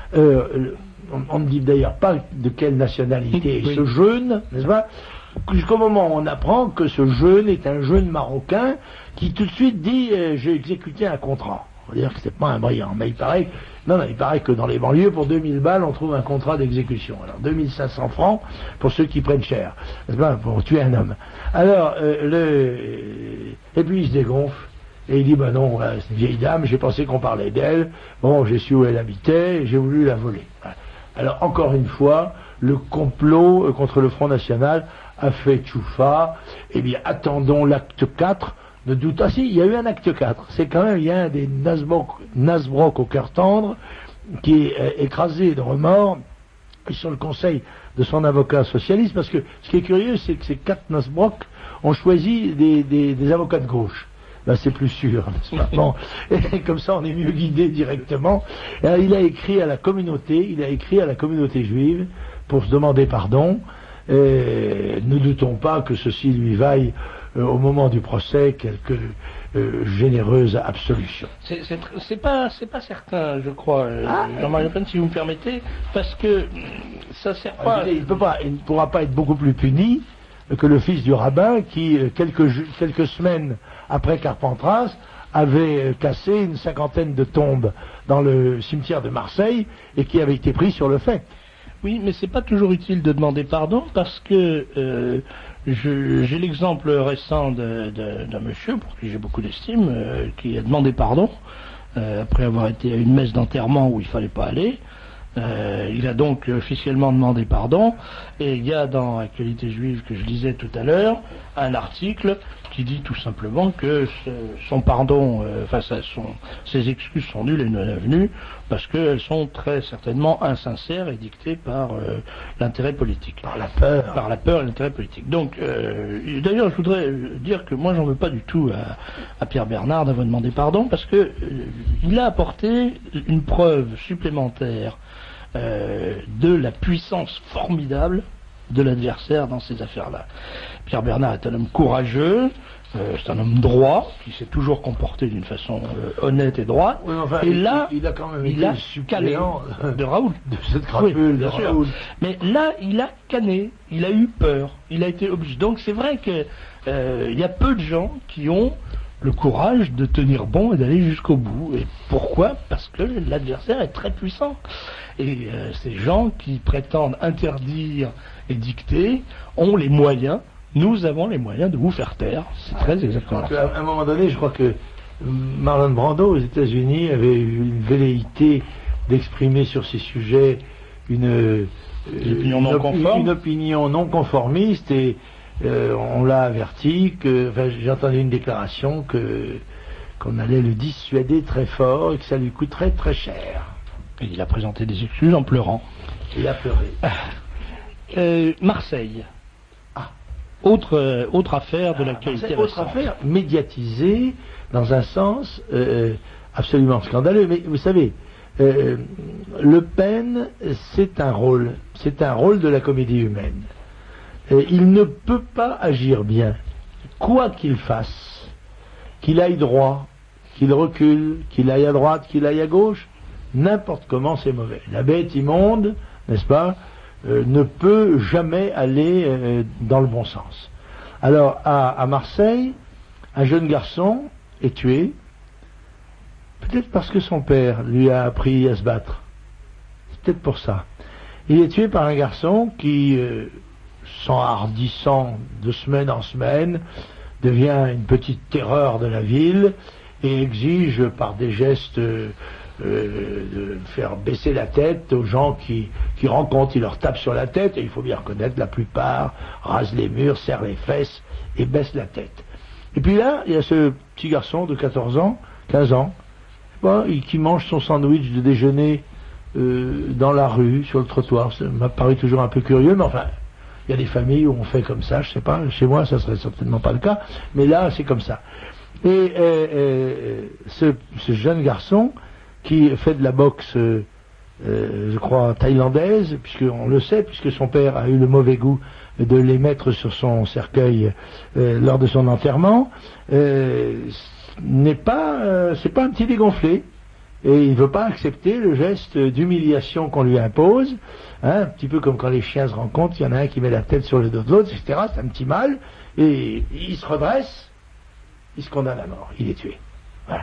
Euh, on, on ne dit d'ailleurs pas de quelle nationalité est oui. ce jeune, n'est-ce pas, jusqu'au moment où on apprend que ce jeune est un jeune marocain qui tout de suite dit euh, j'ai exécuté un contrat. On va dire que c'est pas un brillant, mais il paraît, non, non, il paraît que dans les banlieues, pour deux mille balles, on trouve un contrat d'exécution. Alors deux mille cinq cents francs pour ceux qui prennent cher, n'est-ce pas, pour tuer un homme. Alors, euh, le... et puis il se dégonfle. Et il dit, ben non, c'est une vieille dame, j'ai pensé qu'on parlait d'elle, bon, j'ai su où elle habitait, j'ai voulu la voler. Alors, encore une fois, le complot contre le Front National a fait tchoufa. Eh bien, attendons l'acte quatre, ne doute, ah si, il y a eu un acte quatre, c'est quand même, il y a un des Nasbrock au cœur tendre, qui est euh, écrasé de remords, et sur le conseil de son avocat socialiste, parce que ce qui est curieux, c'est que ces quatre Nasbrock ont choisi des, des, des avocats de gauche. Ben, c'est plus sûr, n'est-ce pas? Bon, et comme ça on est mieux guidé directement. Et alors, il a écrit à la communauté, il a écrit à la communauté juive pour se demander pardon. Et ne doutons pas que ceci lui vaille euh, au moment du procès quelques euh, généreuses absolutions. C'est, c'est, c'est pas, c'est pas certain, je crois, ah, Jean-Marie Le Pen, si vous me permettez, parce que ça sert pas. Il peut pas, il ne pourra pas être beaucoup plus puni. que le fils du rabbin qui, quelques, quelques semaines après Carpentras, avait cassé une cinquantaine de tombes dans le cimetière de Marseille et qui avait été pris sur le fait. Oui, mais c'est pas toujours utile de demander pardon parce que euh, je, j'ai l'exemple récent de, de, d'un monsieur pour qui j'ai beaucoup d'estime euh, qui a demandé pardon euh, après avoir été à une messe d'enterrement où il fallait pas aller. Euh, il a donc officiellement demandé pardon et il y a dans Actualité juive que je lisais tout à l'heure un article qui dit tout simplement que ce, son pardon, euh, enfin son, ses excuses sont nulles et non avenues parce qu'elles sont très certainement insincères et dictées par euh, l'intérêt politique. Par la peur. Par la peur et l'intérêt politique. Donc, euh, d'ailleurs, je voudrais dire que moi, j'en veux pas du tout à, à Pierre Bernard d'avoir demandé pardon parce que euh, il a apporté une preuve supplémentaire euh, de la puissance formidable de l'adversaire dans ces affaires-là. Pierre Bernard est un homme courageux, euh, c'est un homme droit, qui s'est toujours comporté d'une façon euh, honnête et droite. Oui, enfin, et là, il, il a quand même il été a le suppléant de Raoul. De cette crapule oui, de sûr. Raoul. Mais là, il a canné, il a eu peur, il a été obligé. Donc c'est vrai que euh, il y a peu de gens qui ont le courage de tenir bon et d'aller jusqu'au bout. Et pourquoi ? Parce que l'adversaire est très puissant. Et euh, ces gens qui prétendent interdire et dicter ont les moyens, nous avons les moyens de vous faire taire. C'est très exactement ça. À un moment donné, je crois que Marlon Brando aux États-Unis avait eu une velléité d'exprimer sur ces sujets une, une, opinion, non une, une opinion non conformiste et euh, on l'a averti que, enfin, j'ai entendu une déclaration que qu'on allait le dissuader très fort et que ça lui coûterait très cher. Et il a présenté des excuses en pleurant. Il a pleuré. Ah. Euh, Marseille. Ah. Autre, euh, autre affaire de ah, l'actualité récente. Autre affaire médiatisée dans un sens euh, absolument scandaleux. Mais vous savez, euh, Le Pen, c'est un rôle. C'est un rôle de la comédie humaine. Et il ne peut pas agir bien, quoi qu'il fasse, qu'il aille droit, qu'il recule, qu'il aille à droite, qu'il aille à gauche, n'importe comment c'est mauvais. La bête immonde, n'est-ce pas, euh, ne peut jamais aller euh, dans le bon sens. Alors, à, à Marseille, un jeune garçon est tué, peut-être parce que son père lui a appris à se battre. C'est peut-être pour ça. Il est tué par un garçon qui, euh, s'enhardissant de semaine en semaine, devient une petite terreur de la ville et exige par des gestes euh, euh, de faire baisser la tête aux gens qui, qui rencontrent. Il leur tape sur la tête et il faut bien reconnaître, la plupart rasent les murs, serrent les fesses et baissent la tête. Et puis là, il y a ce petit garçon de quatorze ans, quinze ans, bon, qui mange son sandwich de déjeuner euh, dans la rue, sur le trottoir. Ça m'a paru toujours un peu curieux, mais enfin, il y a des familles où on fait comme ça, je sais pas, chez moi ça serait certainement pas le cas, mais là c'est comme ça. Et euh, euh, ce, ce jeune garçon qui fait de la boxe, euh, je crois, thaïlandaise, puisqu'on le sait, puisque son père a eu le mauvais goût de les mettre sur son cercueil euh, lors de son enterrement, euh, n'est pas, euh, c'est pas un petit dégonflé. Et il ne veut pas accepter le geste d'humiliation qu'on lui impose, hein, un petit peu comme quand les chiens se rencontrent, il y en a un qui met la tête sur le dos de l'autre, et cetera. C'est un petit mal, et il se redresse, il se condamne à mort, il est tué. Voilà.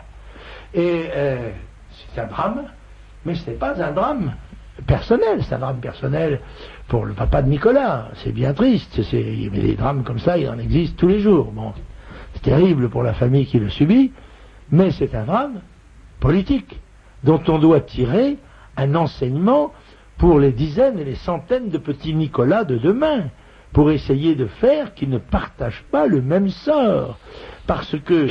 Et euh, c'est un drame, mais ce n'est pas un drame personnel, c'est un drame personnel pour le papa de Nicolas. C'est bien triste, c'est, mais des drames comme ça, il en existe tous les jours. Bon, c'est terrible pour la famille qui le subit, mais c'est un drame politique, dont on doit tirer un enseignement pour les dizaines et les centaines de petits Nicolas de demain, pour essayer de faire qu'ils ne partagent pas le même sort. Parce que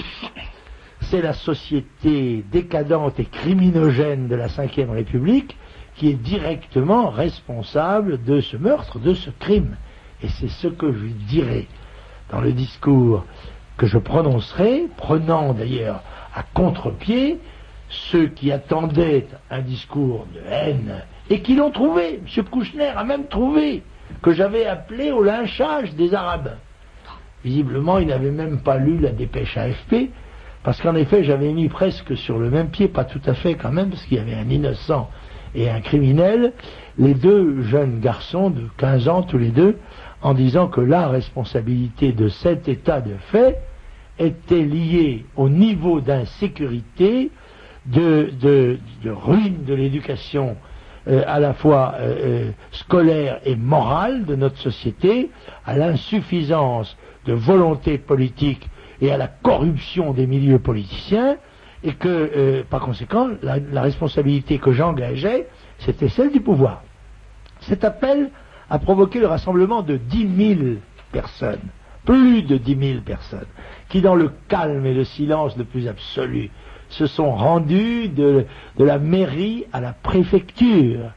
c'est la société décadente et criminogène de la cinquième République qui est directement responsable de ce meurtre, de ce crime. Et c'est ce que je dirai dans le discours que je prononcerai, prenant d'ailleurs à contre-pied ceux qui attendaient un discours de haine et qui l'ont trouvé. M. Kouchner a même trouvé que j'avais appelé au lynchage des Arabes. Visiblement, il n'avait même pas lu la dépêche A F P, parce qu'en effet, j'avais mis presque sur le même pied, pas tout à fait quand même, parce qu'il y avait un innocent et un criminel, les deux jeunes garçons de quinze ans tous les deux, en disant que la responsabilité de cet état de fait était liée au niveau d'insécurité, de, de, de ruine de l'éducation euh, à la fois euh, scolaire et morale de notre société, à l'insuffisance de volonté politique et à la corruption des milieux politiciens, et que, euh, par conséquent, la, la responsabilité que j'engageais, c'était celle du pouvoir. Cet appel a provoqué le rassemblement de dix mille personnes, plus de dix mille personnes, qui, dans le calme et le silence le plus absolu, se sont rendus de, de la mairie à la préfecture.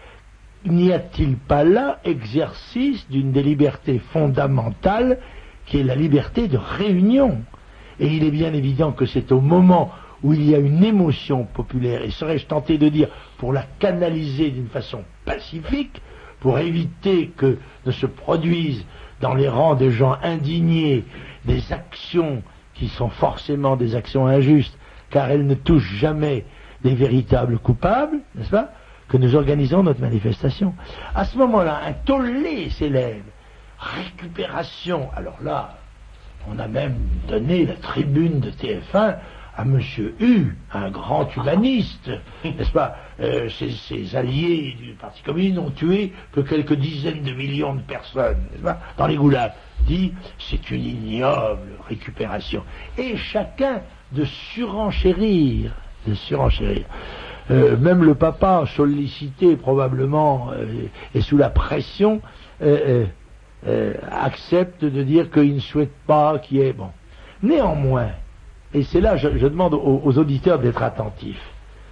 N'y a-t-il pas là exercice d'une des libertés fondamentales qui est la liberté de réunion? Et il est bien évident que c'est au moment où il y a une émotion populaire, et serais-je tenté de dire pour la canaliser d'une façon pacifique, pour éviter que ne se produisent dans les rangs des gens indignés des actions qui sont forcément des actions injustes, car elles ne touchent jamais des véritables coupables, n'est-ce pas, que nous organisons notre manifestation. À ce moment-là, un tollé s'élève, récupération. Alors là, on a même donné la tribune de T F un à Monsieur U, un grand humaniste, n'est-ce pas, euh, ses, ses alliés du Parti communiste n'ont tué que quelques dizaines de millions de personnes, n'est-ce pas, dans les goulags. Dit, c'est une ignoble récupération. Et chacun de surenchérir, de surenchérir. Euh, même le papa, sollicité probablement euh, et sous la pression, euh, euh, euh, accepte de dire qu'il ne souhaite pas qu'il y ait... Bon. Néanmoins, et c'est là, je, je demande aux, aux auditeurs d'être attentifs,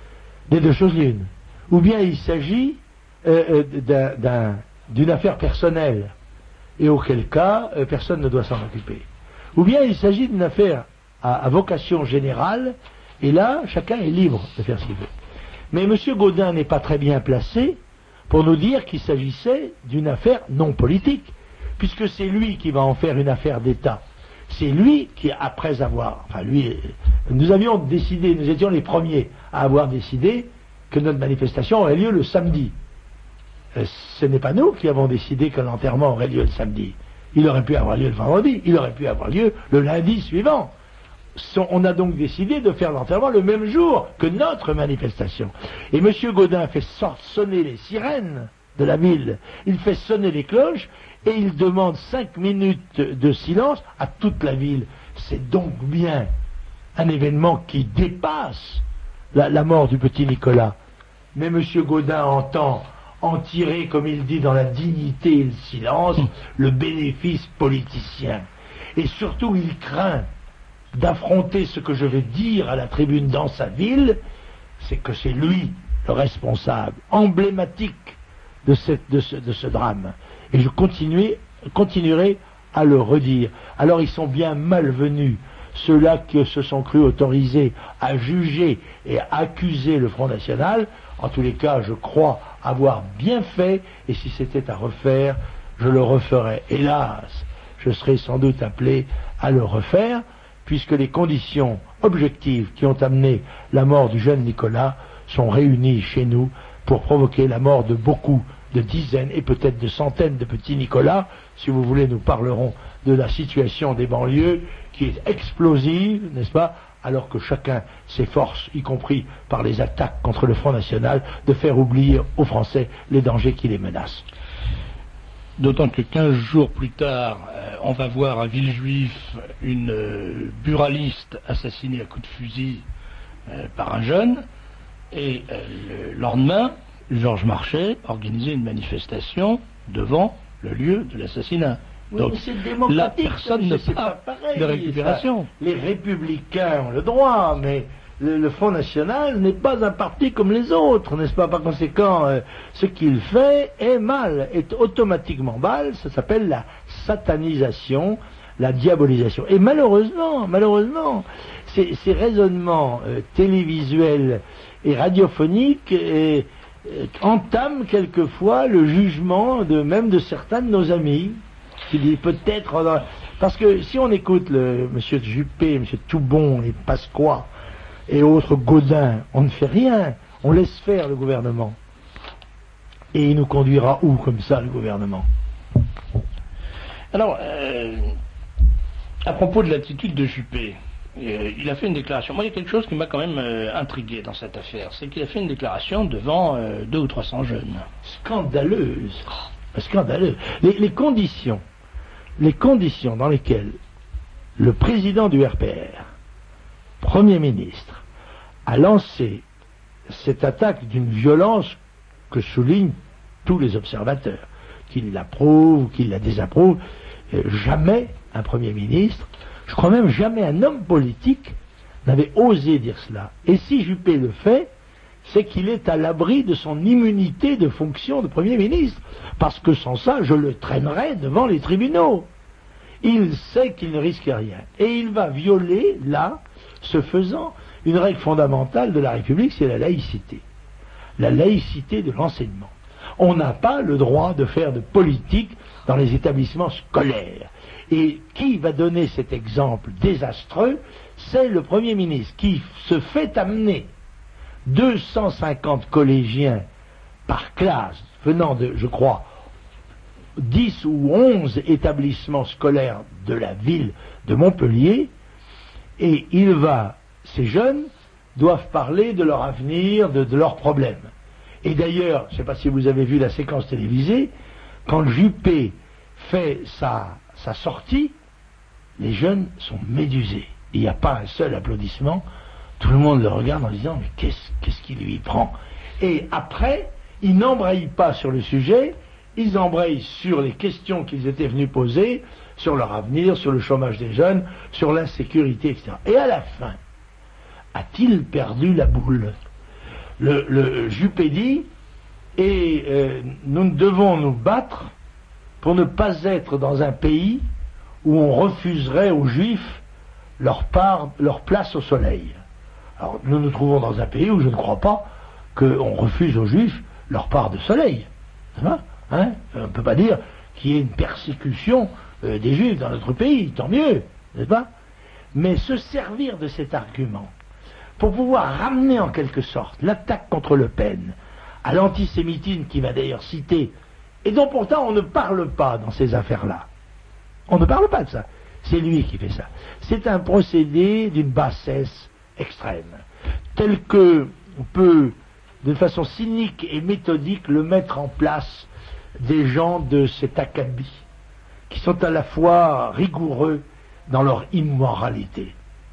des deux choses l'une. Ou bien il s'agit euh, d'un, d'un, d'une affaire personnelle, et auquel cas, euh, personne ne doit s'en occuper. Ou bien il s'agit d'une affaire à, à vocation générale, et là, chacun est libre de faire ce qu'il veut. Mais M. Gaudin n'est pas très bien placé pour nous dire qu'il s'agissait d'une affaire non politique, puisque c'est lui qui va en faire une affaire d'État. C'est lui qui, après avoir... Enfin, lui... Nous avions décidé, nous étions les premiers à avoir décidé que notre manifestation aurait lieu le samedi. Euh, ce n'est pas nous qui avons décidé que l'enterrement aurait lieu le samedi. Il aurait pu avoir lieu le vendredi, il aurait pu avoir lieu le lundi suivant. On a donc décidé de faire l'enterrement le même jour que notre manifestation. Et M. Gaudin fait sonner les sirènes de la ville, il fait sonner les cloches, et il demande cinq minutes de silence à toute la ville. C'est donc bien un événement qui dépasse la, la mort du petit Nicolas. Mais M. Gaudin entend en tirer, comme il dit, dans la dignité et le silence, le bénéfice politicien. Et surtout, il craint d'affronter ce que je vais dire à la tribune dans sa ville, c'est que c'est lui le responsable emblématique de, cette, de, ce, de ce drame. Et je continuerai, continuerai à le redire. Alors ils sont bien malvenus, ceux-là qui se sont crus autorisés à juger et à accuser le Front National. En tous les cas, je crois avoir bien fait, et si c'était à refaire, je le referais. Hélas, je serai sans doute appelé à le refaire, puisque les conditions objectives qui ont amené la mort du jeune Nicolas sont réunies chez nous pour provoquer la mort de beaucoup, de dizaines et peut-être de centaines de petits Nicolas. Si vous voulez, nous parlerons de la situation des banlieues qui est explosive, n'est-ce pas, alors que chacun s'efforce, y compris par les attaques contre le Front National, de faire oublier aux Français les dangers qui les menacent. D'autant que quinze jours plus tard, euh, on va voir à Villejuif une euh, buraliste assassinée à coups de fusil euh, par un jeune, et euh, le lendemain, Georges Marchais organisait une manifestation devant le lieu de l'assassinat. Oui, donc là, personne ne parle de récupération. Les républicains ont le droit, mais le, le Front National n'est pas un parti comme les autres, n'est-ce pas? Par conséquent, euh, ce qu'il fait est mal, est automatiquement mal. Ça s'appelle la satanisation, la diabolisation. Et malheureusement, malheureusement, ces, ces raisonnements euh, télévisuels et radiophoniques euh, euh, entament quelquefois le jugement de même de certains de nos amis, qui dit peut-être... Dans... Parce que si on écoute le monsieur Juppé, M. Toubon, et Pasqua, et autres Gaudin, on ne fait rien, on laisse faire le gouvernement. Et il nous conduira où comme ça, le gouvernement? Alors, euh, à propos de l'attitude de Juppé, euh, il a fait une déclaration. Moi, il y a quelque chose qui m'a quand même euh, intrigué dans cette affaire. C'est qu'il a fait une déclaration devant euh, deux ou trois cents jeunes. Scandaleuse. Scandaleuse. Les, les conditions, les conditions dans lesquelles le président du R P R, Premier ministre, a lancé cette attaque d'une violence que soulignent tous les observateurs, qu'ils l'approuvent ou qu'ils la désapprouvent. Euh, jamais un Premier ministre, je crois même jamais un homme politique n'avait osé dire cela. Et si Juppé le fait, c'est qu'il est à l'abri de son immunité de fonction de Premier ministre, parce que sans ça, je le traînerais devant les tribunaux. Il sait qu'il ne risque rien. Et il va violer, là, ce faisant, une règle fondamentale de la République, c'est la laïcité. La laïcité de l'enseignement. On n'a pas le droit de faire de politique dans les établissements scolaires. Et qui va donner cet exemple désastreux? C'est le Premier ministre qui se fait amener deux cent cinquante collégiens par classe, venant de, je crois, dix ou onze établissements scolaires de la ville de Montpellier, et il va, ces jeunes doivent parler de leur avenir, de, de leurs problèmes. Et d'ailleurs, je ne sais pas si vous avez vu la séquence télévisée, quand Juppé fait sa, sa sortie, les jeunes sont médusés. Il n'y a pas un seul applaudissement, tout le monde le regarde en disant « mais qu'est-ce, qu'est-ce qui lui prend ?» Et après, ils n'embrayent pas sur le sujet, ils embrayent sur les questions qu'ils étaient venus poser, sur leur avenir, sur le chômage des jeunes, sur l'insécurité, et cetera. Et à la fin, a-t-il perdu la boule? Le, le Juppé dit, et euh, nous devons nous battre pour ne pas être dans un pays où on refuserait aux Juifs leur part, leur place au soleil. Alors nous nous trouvons dans un pays où je ne crois pas qu'on refuse aux Juifs leur part de soleil. Hein? Hein? On ne peut pas dire qu'il y ait une persécution euh, des Juifs dans notre pays, tant mieux, n'est-ce pas? Mais se servir de cet argument pour pouvoir ramener en quelque sorte l'attaque contre Le Pen à l'antisémitisme qui va d'ailleurs citer, et dont pourtant on ne parle pas dans ces affaires-là. On ne parle pas de ça. C'est lui qui fait ça. C'est un procédé d'une bassesse extrême, tel que on peut, d'une façon cynique et méthodique, le mettre en place des gens de cet acabit, qui sont à la fois rigoureux dans leur immoralité.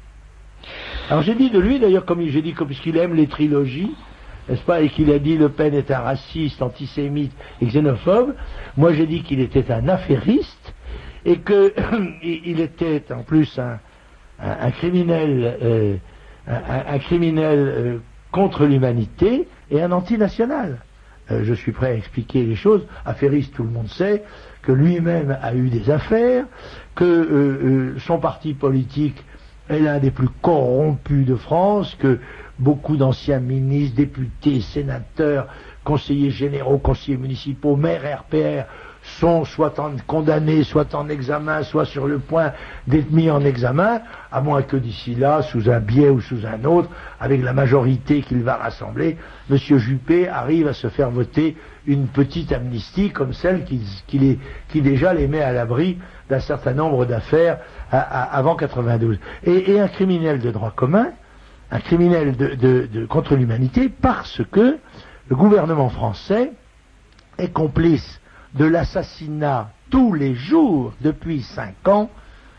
Alors j'ai dit de lui, d'ailleurs, comme j'ai dit, puisqu'il aime les trilogies, n'est-ce pas, et qu'il a dit Le Pen est un raciste, antisémite et xénophobe, moi j'ai dit qu'il était un affairiste, et qu'il était en plus un, un, un criminel, euh, un, un criminel euh, contre l'humanité et un antinational. Euh, je suis prêt à expliquer les choses. Affairiste, tout le monde sait que lui-même a eu des affaires, que euh, euh, son parti politique est l'un des plus corrompus de France, que beaucoup d'anciens ministres, députés, sénateurs, conseillers généraux, conseillers municipaux, maires R P R sont soit en condamnés, soit en examen, soit sur le point d'être mis en examen, à moins que d'ici là, sous un biais ou sous un autre, avec la majorité qu'il va rassembler, M. Juppé arrive à se faire voter une petite amnistie comme celle qui, qui, les, qui déjà les met à l'abri d'un certain nombre d'affaires à, à, avant quatre-vingt-douze. Et, et un criminel de droit commun, un criminel de, de, de, contre l'humanité, parce que le gouvernement français est complice de l'assassinat tous les jours depuis cinq ans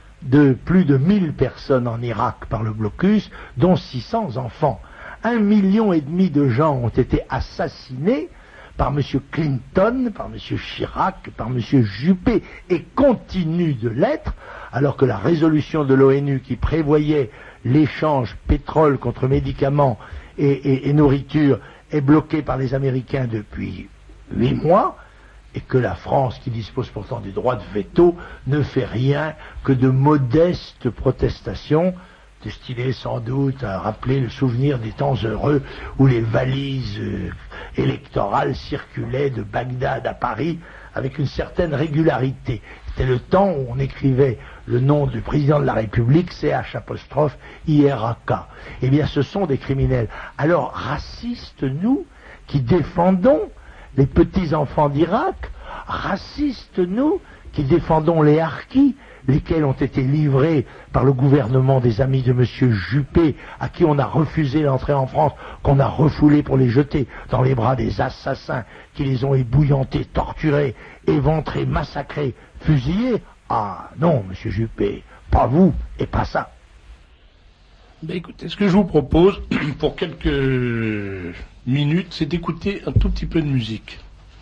de plus de mille personnes en Irak par le blocus, dont six cents enfants. Un million et demi de gens ont été assassinés par M. Clinton, par M. Chirac, par M. Juppé, et continuent de l'être, alors que la résolution de l'ONU qui prévoyait l'échange pétrole contre médicaments et, et, et nourriture est bloquée par les Américains depuis huit mois, et que la France, qui dispose pourtant du droit de veto, ne fait rien que de modestes protestations, destinées sans doute à rappeler le souvenir des temps heureux où les valises euh, électorales circulaient de Bagdad à Paris avec une certaine régularité. C'était le temps où on écrivait le nom du président de la République, C H apostrophe I R A K. Eh bien, ce sont des criminels. Alors, racistes, nous, qui défendons les petits-enfants d'Irak, racistes, nous, qui défendons les harkis, lesquels ont été livrés par le gouvernement des amis de M. Juppé, à qui on a refusé l'entrée en France, qu'on a refoulé pour les jeter dans les bras des assassins qui les ont ébouillantés, torturés, éventrés, massacrés, fusillés. Ah non, M. Juppé, pas vous et pas ça. Ben écoutez, ce que je vous propose, pour quelques minutes, c'est d'écouter un tout petit peu de musique.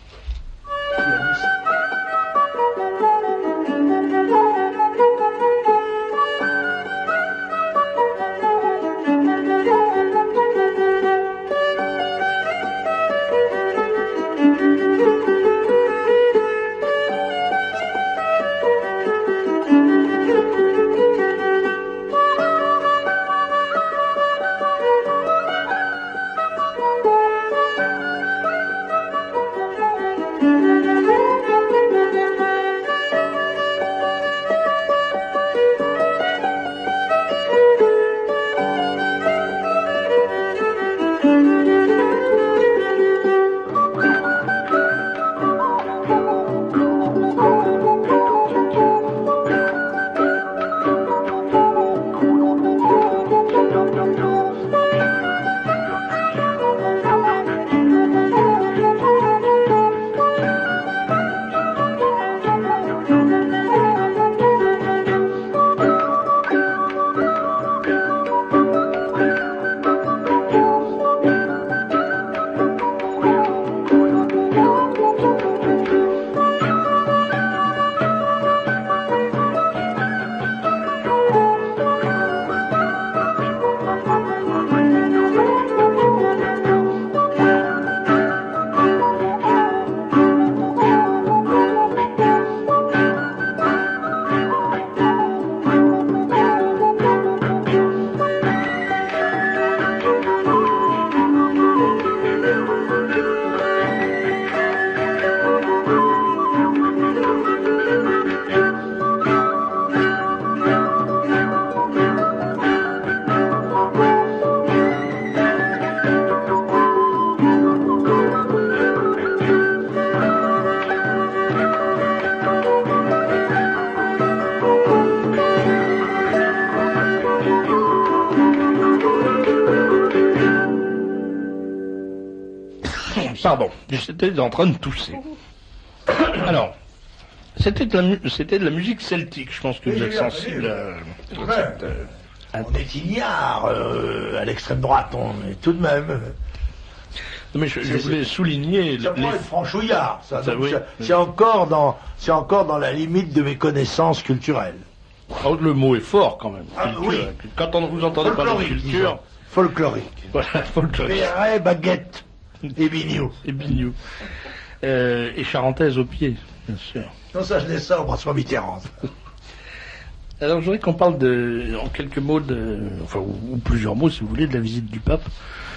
Pardon, j'étais en train de tousser. Alors, c'était de, la, c'était de la musique celtique, je pense que vous êtes sensible à, à cette... Euh, à... On est ignare, euh, à l'extrême droite, on est tout de même... Non mais je, je voulais souligner... Ça les... pourrait être franchouillard, ça. ça oui, c'est, encore dans, c'est encore dans la limite de mes connaissances culturelles. Oh, le mot est fort quand même. Ah, oui. Quand on, vous entendez parler de culture... Disons. Folklorique. Voilà, folklorique. Perret, baguette et bignou. Et bignou. Euh, et charentaise au pied, bien sûr. Non, ça, je laisse ça au François Mitterrand. Alors, je voudrais qu'on parle de, en quelques mots, de, enfin, ou, ou plusieurs mots, si vous voulez, de la visite du pape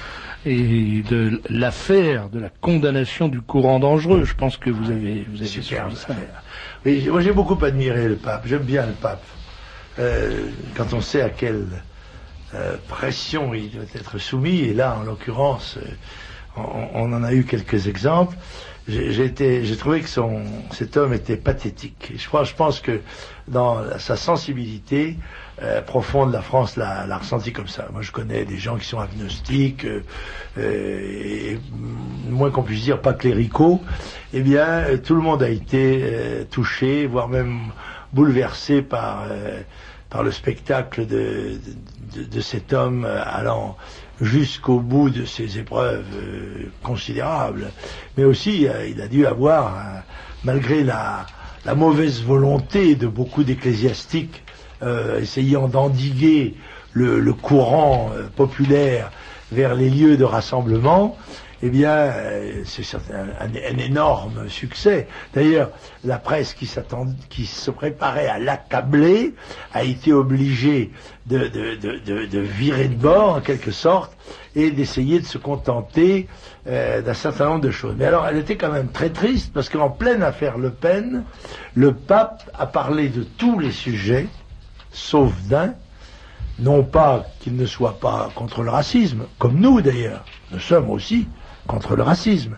et de l'affaire de la condamnation du courant dangereux. Je pense que vous avez, vous avez suivi ça. Oui, moi, j'ai beaucoup admiré le pape. J'aime bien le pape. Euh, quand on sait à quelle euh, pression il doit être soumis, et là, en l'occurrence, euh, on, on en a eu quelques exemples. J'ai, j'ai, été, j'ai trouvé que son, cet homme était pathétique. Et je, crois, je pense que dans sa sensibilité euh, profonde, la France l'a, l'a ressenti comme ça. Moi, je connais des gens qui sont agnostiques, euh, euh, et moins qu'on puisse dire pas cléricaux. Eh bien, euh, tout le monde a été euh, touché, voire même bouleversé par, euh, par le spectacle de, de, de cet homme euh, allant jusqu'au bout de ses épreuves euh, considérables. Mais aussi, euh, il a dû avoir, euh, malgré la, la mauvaise volonté de beaucoup d'ecclésiastiques euh, essayant d'endiguer le, le courant euh, populaire vers les lieux de rassemblement, eh bien, euh, c'est un, un, un énorme succès. D'ailleurs, la presse qui, qui se préparait à l'accabler a été obligée de, de, de, de, de virer de bord, en quelque sorte, et d'essayer de se contenter euh, d'un certain nombre de choses. Mais alors, elle était quand même très triste, parce qu'en pleine affaire Le Pen, le pape a parlé de tous les sujets, sauf d'un, non pas qu'il ne soit pas contre le racisme, comme nous d'ailleurs, nous sommes aussi contre le racisme,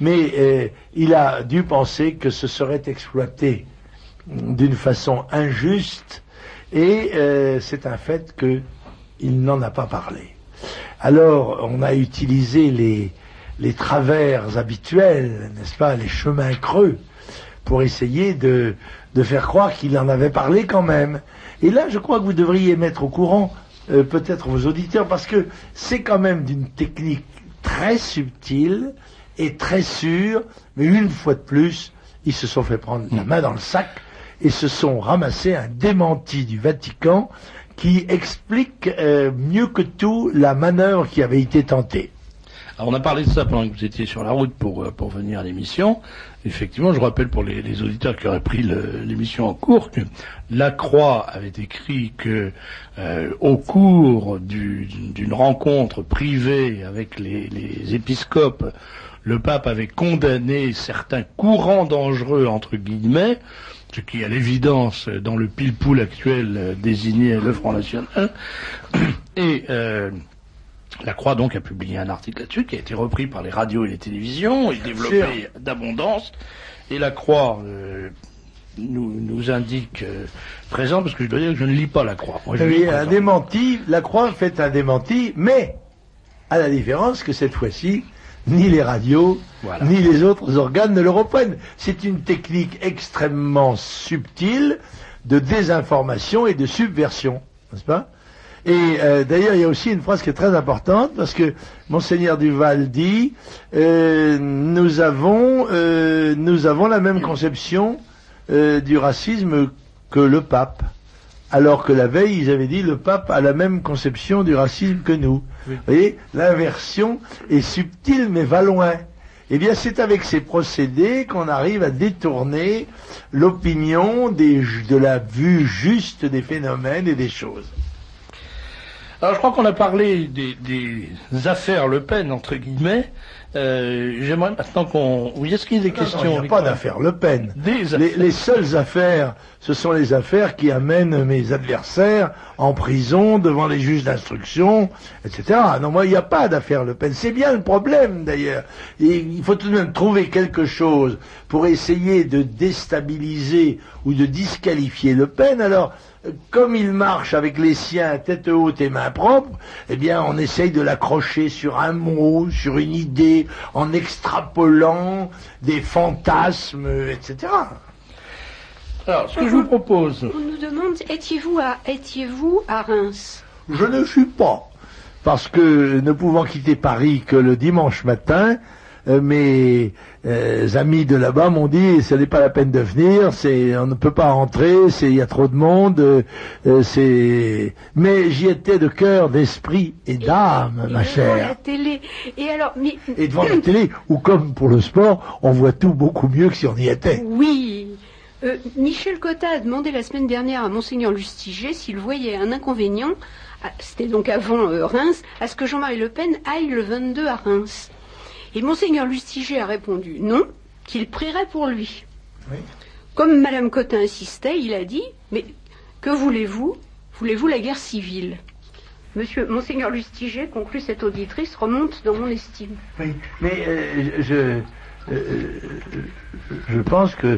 mais euh, il a dû penser que ce serait exploité d'une façon injuste, et euh, c'est un fait qu'il n'en a pas parlé. Alors, on a utilisé les, les travers habituels, n'est-ce pas, les chemins creux, pour essayer de, de faire croire qu'il en avait parlé quand même. Et là, je crois que vous devriez mettre au courant euh, peut-être vos auditeurs, parce que c'est quand même d'une technique très subtile et très sûre, mais une fois de plus, ils se sont fait prendre la main dans le sac et se sont ramassés un démenti du Vatican qui explique euh, mieux que tout la manœuvre qui avait été tentée. Alors on a parlé de ça pendant que vous étiez sur la route pour, pour venir à l'émission. Effectivement, je rappelle pour les, les auditeurs qui auraient pris le, l'émission en cours que Lacroix avait écrit que euh, au cours du, d'une rencontre privée avec les, les épiscopes, le pape avait condamné certains courants dangereux, entre guillemets, ce qui, à l'évidence, dans le pile-poule actuel, désignait le Front National. Et euh, Lacroix, donc, a publié un article là-dessus, qui a été repris par les radios et les télévisions, et développé d'abondance. Et Lacroix euh, nous, nous indique euh, présent, parce que je dois dire que je ne lis pas Lacroix. Moi, je lis un démenti, Lacroix fait un démenti, mais à la différence que cette fois-ci, ni les radios, voilà, ni les autres organes ne le reprennent. C'est une technique extrêmement subtile de désinformation et de subversion, n'est-ce pas? Et euh, d'ailleurs, il y a aussi une phrase qui est très importante, parce que Monseigneur Duval dit euh, nous avons euh, nous avons la même conception euh, du racisme que le pape. Alors que la veille, ils avaient dit le pape a la même conception du racisme que nous. Oui. Vous voyez, l'inversion est subtile mais va loin. Eh bien, c'est avec ces procédés qu'on arrive à détourner l'opinion des, de la vue juste des phénomènes et des choses. Alors, je crois qu'on a parlé des, des affaires Le Pen, entre guillemets. Euh, j'aimerais maintenant qu'on... Oui, est-ce qu'il y a des non, questions? Non, il n'y a pas d'affaires Le Pen. Des affaires. Les, les seules affaires, ce sont les affaires qui amènent mes adversaires en prison, devant les juges d'instruction, et cetera. Non, moi, il n'y a pas d'affaires Le Pen. C'est bien le problème, d'ailleurs. Et il faut tout de même trouver quelque chose pour essayer de déstabiliser ou de disqualifier Le Pen. Alors, comme il marche avec les siens tête haute et main propre, eh bien on essaye de l'accrocher sur un mot, sur une idée, en extrapolant des fantasmes, et cetera. Alors, ce que je vous propose... On nous demande, étiez-vous à, étiez-vous à Reims? Je ne suis pas, parce que ne pouvant quitter Paris que le dimanche matin, Euh, mes euh, amis de là-bas m'ont dit ce n'est pas la peine de venir, c'est on ne peut pas rentrer, c'est il y a trop de monde, euh, c'est mais j'y étais de cœur, d'esprit et d'âme, et, ma et chère. Devant la télé. Et alors, mais... et devant la télé, ou comme pour le sport, on voit tout beaucoup mieux que si on y était. Oui. Euh, Michel Cotta a demandé la semaine dernière à Monseigneur Lustiger s'il voyait un inconvénient, c'était donc avant euh, Reims, à ce que Jean-Marie Le Pen aille le vingt-deux à Reims. Et Monseigneur Lustiger a répondu non, qu'il prierait pour lui. Oui. Comme Madame Cotta insistait, il a dit, mais que voulez-vous? Voulez-vous la guerre civile? Monsieur Monseigneur Lustiger, conclut cette auditrice, remonte dans mon estime. Oui, mais euh, je, euh, je pense que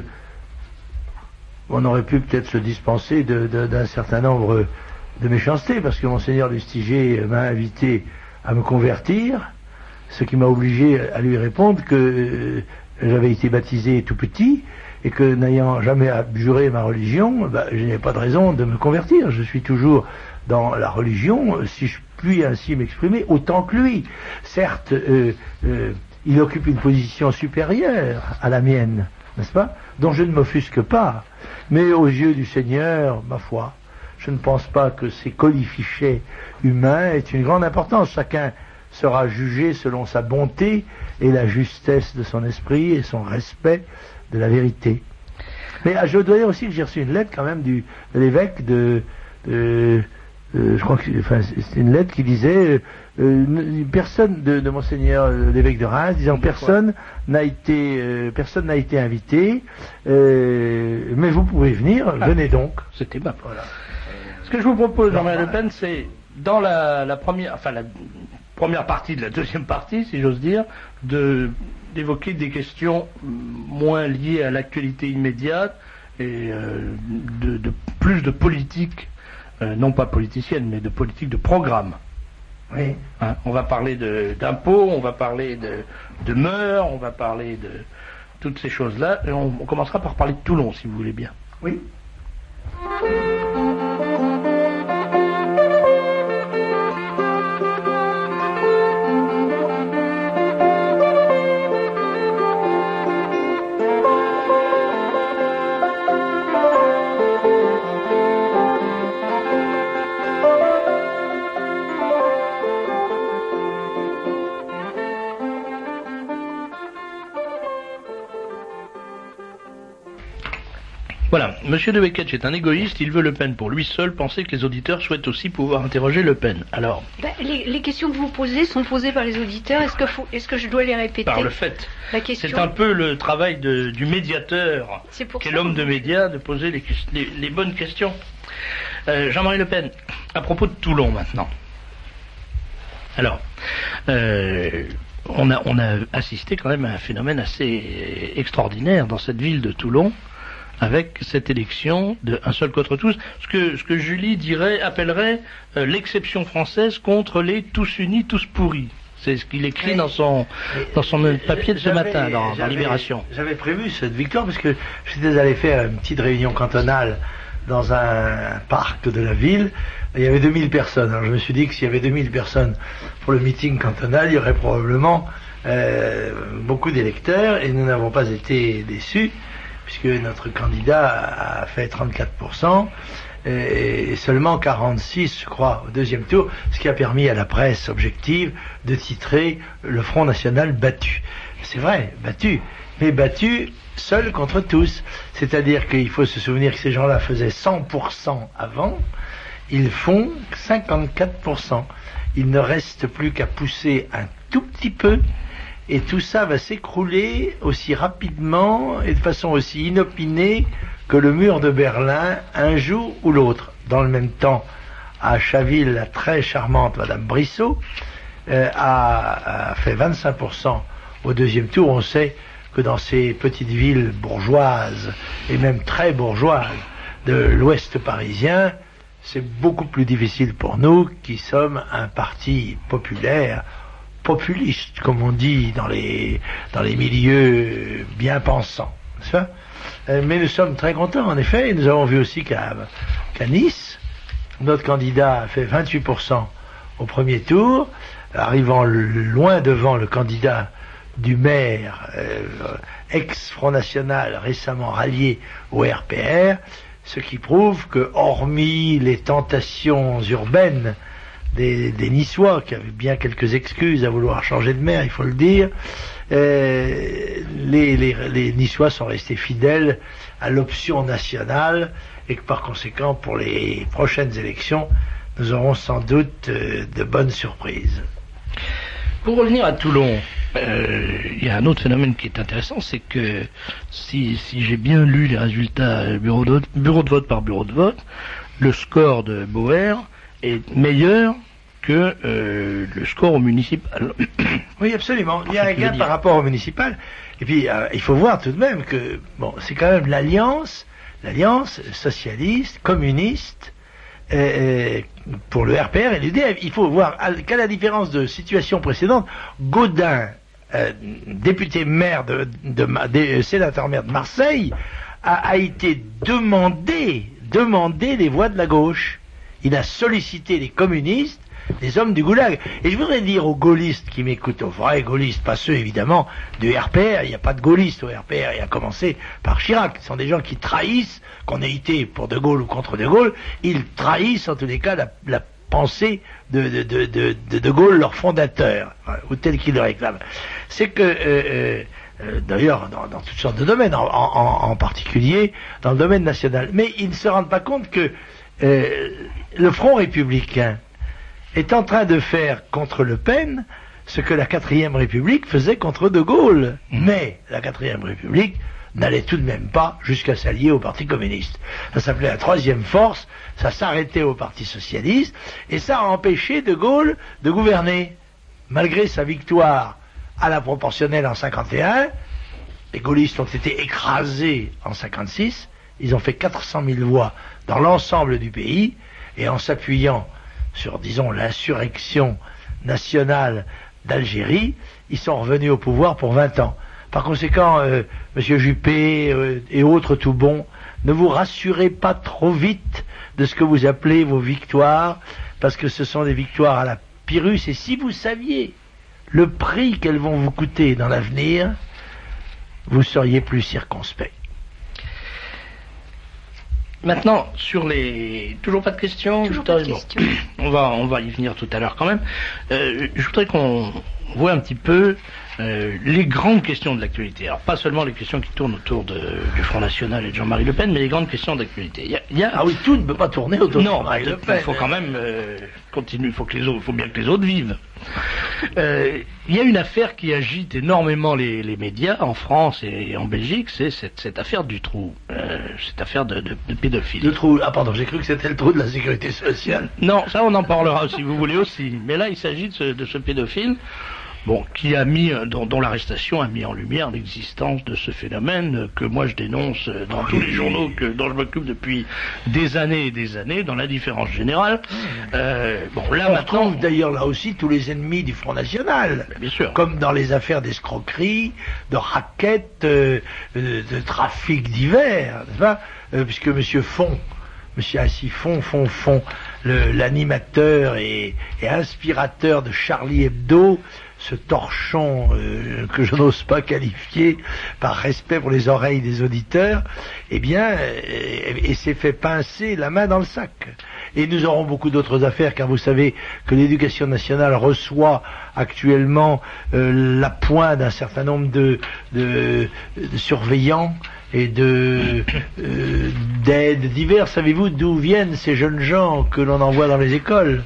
on aurait pu peut-être se dispenser de, de, d'un certain nombre de méchancetés, parce que Monseigneur Lustiger m'a invité à me convertir, ce qui m'a obligé à lui répondre que euh, j'avais été baptisé tout petit et que n'ayant jamais abjuré ma religion, bah, je n'ai pas de raison de me convertir. Je suis toujours dans la religion, si je puis ainsi m'exprimer, autant que lui. Certes, euh, euh, il occupe une position supérieure à la mienne, n'est-ce pas, dont je ne m'offusque pas. Mais aux yeux du Seigneur, ma foi, je ne pense pas que ces colifichets humains aient une grande importance. Chacun sera jugé selon sa bonté et la justesse de son esprit et son respect de la vérité. Mais je dois dire aussi que j'ai reçu une lettre quand même du, de l'évêque de, de, de... je crois que enfin, c'est une lettre qui disait euh, personne de, de Monseigneur l'évêque de Reims disant personne n'a été euh, personne n'a été invité, euh, mais vous pouvez venir, ah, venez donc. C'était bien. Voilà. Ce que je vous propose, Jean-Marie Le Pen, c'est dans la, la première, enfin la première partie de la deuxième partie, si j'ose dire, de d'évoquer des questions moins liées à l'actualité immédiate et euh, de, de plus de politique, euh, non pas politicienne, mais de politique de programme. Oui. Hein, on va parler de, d'impôts, on va parler de, de mœurs, on va parler de toutes ces choses-là, et on, on commencera par parler de Toulon, si vous voulez bien. Oui. Voilà, Monsieur de Beketch est un égoïste, il veut Le Pen pour lui seul, pensez que les auditeurs souhaitent aussi pouvoir interroger Le Pen. Alors ben, les, les questions que vous posez sont posées par les auditeurs, est-ce que, faut, est-ce que je dois les répéter? Par le fait. La question... C'est un peu le travail de, du médiateur, qui est l'homme de médias, de poser les, les, les bonnes questions. Euh, Jean-Marie Le Pen, à propos de Toulon maintenant. Alors, euh, on, a, on a assisté quand même à un phénomène assez extraordinaire dans cette ville de Toulon, avec cette élection de un seul contre tous, ce que, ce que Julie dirait, appellerait euh, l'exception française contre les tous unis, tous pourris. C'est ce qu'il écrit oui. dans son, dans son papier de ce matin, dans, dans Libération. J'avais prévu cette victoire parce que j'étais allé faire une petite réunion cantonale dans un parc de la ville. Il y avait deux mille personnes. Alors je me suis dit que s'il y avait deux mille personnes pour le meeting cantonal, il y aurait probablement euh, beaucoup d'électeurs, et nous n'avons pas été déçus, puisque notre candidat a fait trente-quatre pour cent et seulement quarante-six, je crois, au deuxième tour, ce qui a permis à la presse objective de titrer le Front National battu. C'est vrai, battu, mais battu seul contre tous. C'est-à-dire qu'il faut se souvenir que ces gens-là faisaient cent pour cent avant, ils font cinquante-quatre pour cent. Il ne reste plus qu'à pousser un tout petit peu, et tout ça va s'écrouler aussi rapidement et de façon aussi inopinée que le mur de Berlin, un jour ou l'autre. Dans le même temps, à Chaville, la très charmante Madame Brissot euh, a, a fait vingt-cinq pour cent au deuxième tour. On sait que dans ces petites villes bourgeoises, et même très bourgeoises, de l'ouest parisien, c'est beaucoup plus difficile pour nous, qui sommes un parti populaire, populiste, comme on dit dans les, dans les milieux bien pensants. N'est-ce pas ? Mais nous sommes très contents, en effet, et nous avons vu aussi qu'à, qu'à Nice, notre candidat a fait vingt-huit pour cent au premier tour, arrivant loin devant le candidat du maire, euh, ex-Front National, récemment rallié au R P R, ce qui prouve que, hormis les tentations urbaines Des, des Niçois, qui avaient bien quelques excuses à vouloir changer de maire, il faut le dire, euh, les, les, les Niçois sont restés fidèles à l'option nationale, et que par conséquent, pour les prochaines élections, nous aurons sans doute euh, de bonnes surprises. Pour revenir à Toulon, euh, il y a un autre phénomène qui est intéressant, c'est que si, si j'ai bien lu les résultats bureau de, bureau de vote par bureau de vote, le score de Bauer est meilleur que euh, le score au municipal. Oui, absolument. Il y a un gain par rapport au municipal. Et puis, euh, il faut voir tout de même que, bon, c'est quand même l'alliance, l'alliance socialiste, communiste, euh, pour le R P R et l'U D F. Il faut voir qu'à la différence de situation précédente, Gaudin, euh, député maire de, de, de, de sénateur maire de Marseille, a, a été demandé, demandé les voix de la gauche. Il a sollicité les communistes, les hommes du goulag. Et je voudrais dire aux gaullistes qui m'écoutent, aux vrais gaullistes, pas ceux évidemment du R P R, il n'y a pas de gaullistes au R P R, il a commencé par Chirac. Ce sont des gens qui trahissent, qu'on ait été pour De Gaulle ou contre De Gaulle, ils trahissent en tous les cas la, la pensée de de, de, de, de De Gaulle, leur fondateur, ou tel qu'il le réclame. C'est que... Euh, euh, d'ailleurs dans, dans toutes sortes de domaines, en, en, en particulier dans le domaine national. Mais ils ne se rendent pas compte que euh, le Front républicain est en train de faire contre Le Pen ce que la quatrième République faisait contre De Gaulle. Mais la quatrième République n'allait tout de même pas jusqu'à s'allier au Parti communiste. Ça s'appelait la troisième force, ça s'arrêtait au Parti socialiste, et ça a empêché De Gaulle de gouverner. Malgré sa victoire à la proportionnelle en cinquante et un, les gaullistes ont été écrasés en cinquante-six, ils ont fait quatre cent mille voix dans l'ensemble du pays, et en s'appuyant sur, disons, l'insurrection nationale d'Algérie, ils sont revenus au pouvoir pour vingt ans. Par conséquent, euh, M. Juppé euh, et autres tout bons, ne vous rassurez pas trop vite de ce que vous appelez vos victoires, parce que ce sont des victoires à la Pyrrhus, et si vous saviez le prix qu'elles vont vous coûter dans l'avenir, vous seriez plus circonspect. Maintenant, sur les... Toujours pas de questions? Toujours pas de questions. On va, on va y venir tout à l'heure quand même. Euh, je voudrais qu'on voit un petit peu euh, les grandes questions de l'actualité. Alors, pas seulement les questions qui tournent autour de, du Front National et de Jean-Marie Le Pen, mais les grandes questions d'actualité. Il y a, il y a... Ah oui, tout ne peut pas tourner autour de Jean-Marie Le Pen. Il faut quand même euh, continuer, il faut, que les autres, il faut bien que les autres vivent. Euh, il y a une affaire qui agite énormément les, les médias en France et en Belgique, c'est cette, cette affaire du trou, euh, cette affaire de, de, de pédophilie. Le trou, ah pardon, j'ai cru que c'était le trou de la sécurité sociale. Non, ça on en parlera si vous voulez aussi, mais là il s'agit de ce, de ce pédophile, bon, qui a mis, dont, dont l'arrestation a mis en lumière l'existence de ce phénomène que moi je dénonce dans tous les journaux que, dont je m'occupe depuis des années et des années, dans l'indifférence générale. Euh, bon, là on maintenant, retrouve d'ailleurs là aussi tous les ennemis du Front National, bien sûr, comme dans les affaires d'escroquerie, de raquettes, euh, de, de trafic divers, n'est-ce pas, euh, puisque Monsieur Font, Monsieur Assis Font, Font, Font, l'animateur et, et inspirateur de Charlie Hebdo, ce torchon euh, que je n'ose pas qualifier par respect pour les oreilles des auditeurs, eh bien, euh, et, et s'est fait pincer la main dans le sac. Et nous aurons beaucoup d'autres affaires, car vous savez que l'éducation nationale reçoit actuellement euh, l'appoint d'un certain nombre de, de, de surveillants et de euh, d'aides diverses. Savez-vous d'où viennent ces jeunes gens que l'on envoie dans les écoles?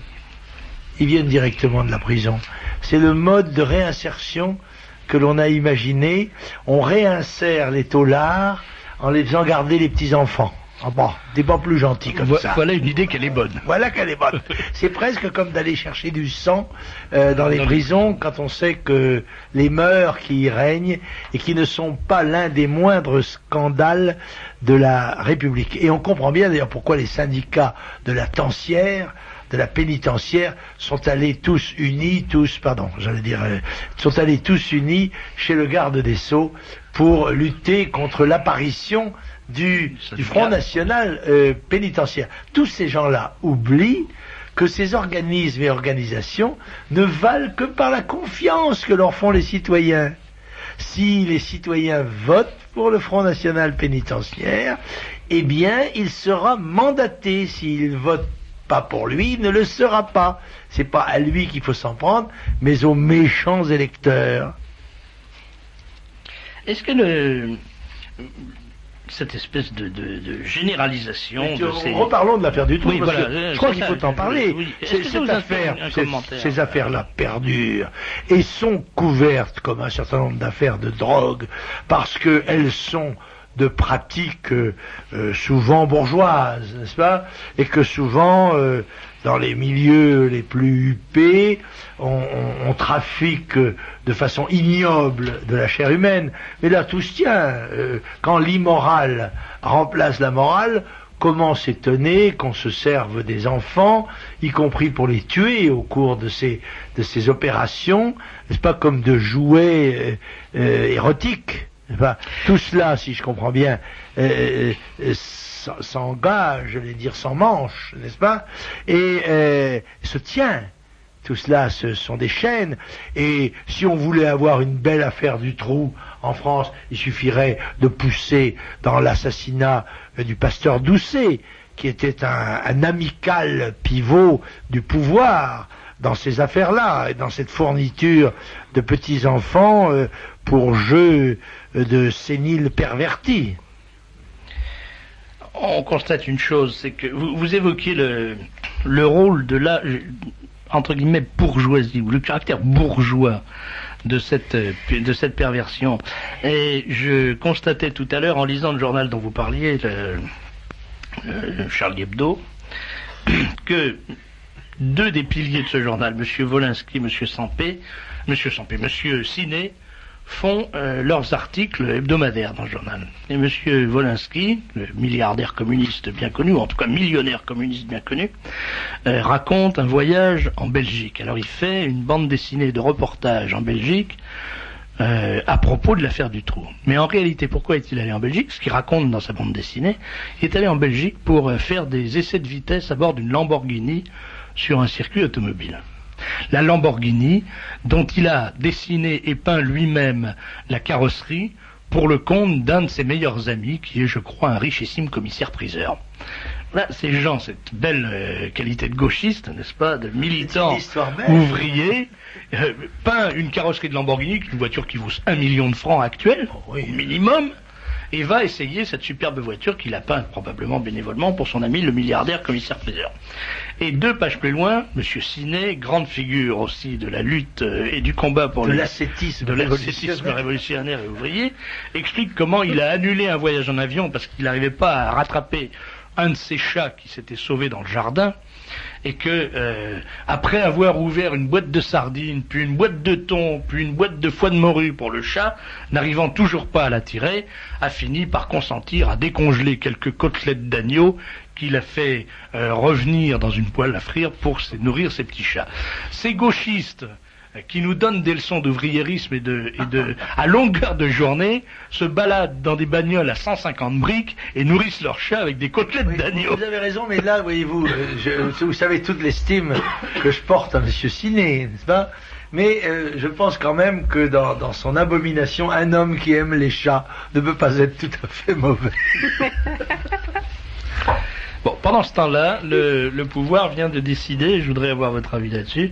Ils viennent directement de la prison. C'est le mode de réinsertion que l'on a imaginé. On réinsère les taulards en les faisant garder les petits-enfants. Ah bon, t'es pas plus gentil comme voilà, ça. Voilà une idée qu'elle est bonne. Voilà qu'elle est bonne. C'est presque comme d'aller chercher du sang euh, dans les dans prisons les... quand on sait que les mœurs qui y règnent et qui ne sont pas l'un des moindres scandales de la République. Et on comprend bien d'ailleurs pourquoi les syndicats de la Tancière, de la pénitentiaire, sont allés tous unis, tous, pardon, j'allais dire, euh, sont allés tous unis chez le garde des Sceaux pour lutter contre l'apparition du, du Front National euh, pénitentiaire. Tous ces gens-là oublient que ces organismes et organisations ne valent que par la confiance que leur font les citoyens. Si les citoyens votent pour le Front National pénitentiaire, eh bien, il sera mandaté. S'ils votent pas pour lui, il ne le sera pas. C'est pas à lui qu'il faut s'en prendre, mais aux méchants électeurs. Est-ce que le... cette espèce de, de, de généralisation tu, de ces... Reparlons de l'affaire du trou, oui, parce voilà, que je crois qu'il faut en parler. Oui. C'est, cette affaire, ces, ces affaires-là perdurent et sont couvertes comme un certain nombre d'affaires de drogue, parce qu'elles sont de pratiques euh, souvent bourgeoises, n'est-ce pas? Et que souvent, euh, dans les milieux les plus huppés, on, on, on trafique de façon ignoble de la chair humaine. Mais là, tout se tient. Euh, quand l'immoral remplace la morale, comment s'étonner qu'on se serve des enfants, y compris pour les tuer au cours de ces, de ces opérations, n'est-ce pas, comme de jouets euh, euh, érotiques? Enfin, tout cela, si je comprends bien, euh, euh, s'engage, je vais dire, sans manche, n'est-ce pas? Et euh, se tient. Tout cela, ce sont des chaînes. Et si on voulait avoir une belle affaire du trou en France, il suffirait de pousser dans l'assassinat euh, du pasteur Doucet, qui était un, un amical pivot du pouvoir dans ces affaires-là, et dans cette fourniture de petits-enfants euh, pour jeu de séniles pervertis. On constate une chose, c'est que vous, vous évoquiez le, le rôle de la, entre guillemets, bourgeoisie, ou le caractère bourgeois de cette, de cette perversion. Et je constatais tout à l'heure, en lisant le journal dont vous parliez, le, le Charlie Hebdo, que deux des piliers de ce journal, M. Wolinski et M. Sampé, Monsieur Sampé, Monsieur Siné font euh, leurs articles hebdomadaires dans le journal. Et Monsieur Wolinski, le milliardaire communiste bien connu, ou en tout cas millionnaire communiste bien connu, euh, raconte un voyage en Belgique. Alors il fait une bande dessinée de reportage en Belgique euh, à propos de l'affaire du trou. Mais en réalité, pourquoi est-il allé en Belgique? Ce qu'il raconte dans sa bande dessinée, il est allé en Belgique pour euh, faire des essais de vitesse à bord d'une Lamborghini sur un circuit automobile. La Lamborghini, dont il a dessiné et peint lui-même la carrosserie pour le compte d'un de ses meilleurs amis, qui est, je crois, un richissime commissaire-priseur. Là, ces gens, cette belle euh, qualité de gauchiste, n'est-ce pas, de militants ouvriers, euh, peint une carrosserie de Lamborghini, une voiture qui vaut un million de francs actuels, oh, oui. au minimum, et va essayer cette superbe voiture qu'il a peinte probablement bénévolement pour son ami le milliardaire commissaire-priseur. Et deux pages plus loin, Monsieur Siné, grande figure aussi de la lutte et du combat pour de le, l'ascétisme, de l'ascétisme révolutionnaire et ouvrier, explique comment il a annulé un voyage en avion parce qu'il n'arrivait pas à rattraper un de ses chats qui s'était sauvé dans le jardin, et que euh, après avoir ouvert une boîte de sardines, puis une boîte de thon, puis une boîte de foie de morue pour le chat, n'arrivant toujours pas à l'attirer, a fini par consentir à décongeler quelques côtelettes d'agneau qu'il a fait euh, revenir dans une poêle à frire pour nourrir ses petits chats. Ces gauchistes qui nous donnent des leçons d'ouvriérisme et de, et de, à longueur de journée, se baladent dans des bagnoles à cent cinquante briques et nourrissent leurs chats avec des côtelettes oui, d'agneau. Vous avez raison, mais là, voyez-vous, je, vous savez toute l'estime que je porte à Monsieur Siné, n'est-ce pas? Mais euh, je pense quand même que dans, dans son abomination, un homme qui aime les chats ne peut pas être tout à fait mauvais. Bon, pendant ce temps-là, le, le pouvoir vient de décider, je voudrais avoir votre avis là-dessus,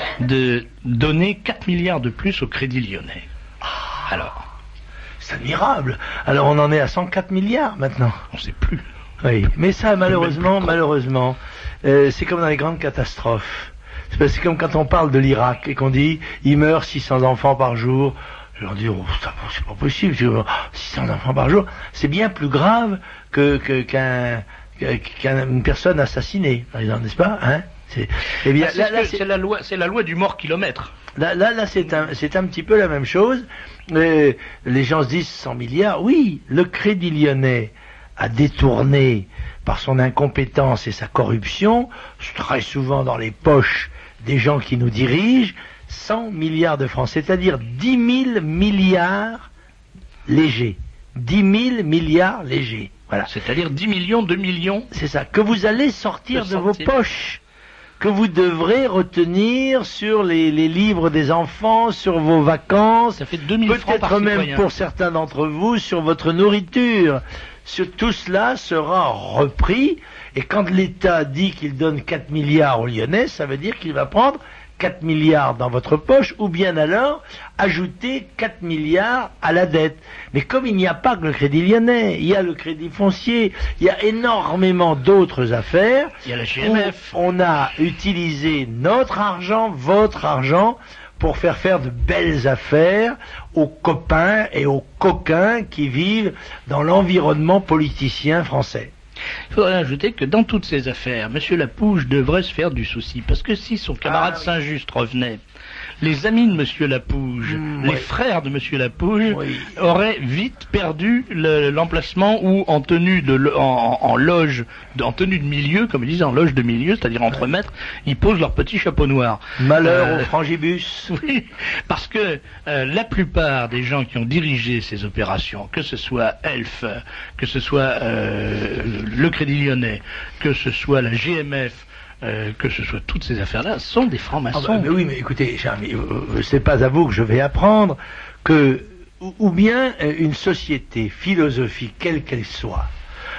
de donner quatre milliards de plus au Crédit Lyonnais. Ah, alors, c'est admirable. Alors on en est à cent quatre milliards maintenant. On ne sait plus. Oui, mais ça, malheureusement, malheureusement, euh, c'est comme dans les grandes catastrophes. C'est, c'est comme quand on parle de l'Irak et qu'on dit il meurt six cents enfants par jour. Je leur dis, oh, c'est pas possible, six cents enfants par jour. C'est bien plus grave que, que, qu'un... qu'une personne assassinée, par exemple, n'est-ce pas, hein? C'est, eh bien, ah, c'est, là, là, c'est, c'est la loi, c'est la loi du mort kilomètre. Là, là, là, c'est un, c'est un petit peu la même chose. Euh, les gens se disent cent milliards. Oui, le Crédit Lyonnais a détourné par son incompétence et sa corruption, très souvent dans les poches des gens qui nous dirigent, cent milliards de francs, c'est-à-dire dix mille milliards légers. dix mille milliards légers. Voilà. C'est-à-dire dix millions, deux millions. C'est ça. Que vous allez sortir de, de vos poches. Que vous devrez retenir sur les, les livres des enfants, sur vos vacances. Ça fait deux mille francs par peut-être même citoyen. Pour certains d'entre vous, sur votre nourriture. Sur, tout cela sera repris. Et quand l'État dit qu'il donne quatre milliards aux Lyonnais, ça veut dire qu'il va prendre quatre milliards dans votre poche, ou bien alors ajouter quatre milliards à la dette. Mais comme il n'y a pas que le Crédit Lyonnais, il y a le Crédit Foncier, il y a énormément d'autres affaires. Il y a la G M F. On a utilisé notre argent, votre argent, pour faire faire de belles affaires aux copains et aux coquins qui vivent dans l'environnement politicien français. Il faudrait ajouter que dans toutes ces affaires, M. Lapouge devrait se faire du souci, parce que si son camarade ah, oui. Saint-Just revenait, les amis de M. Lapouge, mmh, les ouais. frères de M. Lapouge, oui. auraient vite perdu le, l'emplacement où, en tenue de, en, en loge, en tenue de milieu, comme ils disent, en loge de milieu, c'est-à-dire entre ouais. maîtres, ils posent leur petit chapeau noir. Malheur euh, au frangibus. Oui, parce que euh, la plupart des gens qui ont dirigé ces opérations, que ce soit Elf, que ce soit euh, le Crédit Lyonnais, que ce soit la G M F, Euh, que ce soit toutes ces affaires-là, sont des francs-maçons. Ah bah, mais oui, mais écoutez, Charmy, euh, c'est pas à vous que je vais apprendre que, ou, ou bien euh, une société philosophique, quelle qu'elle soit,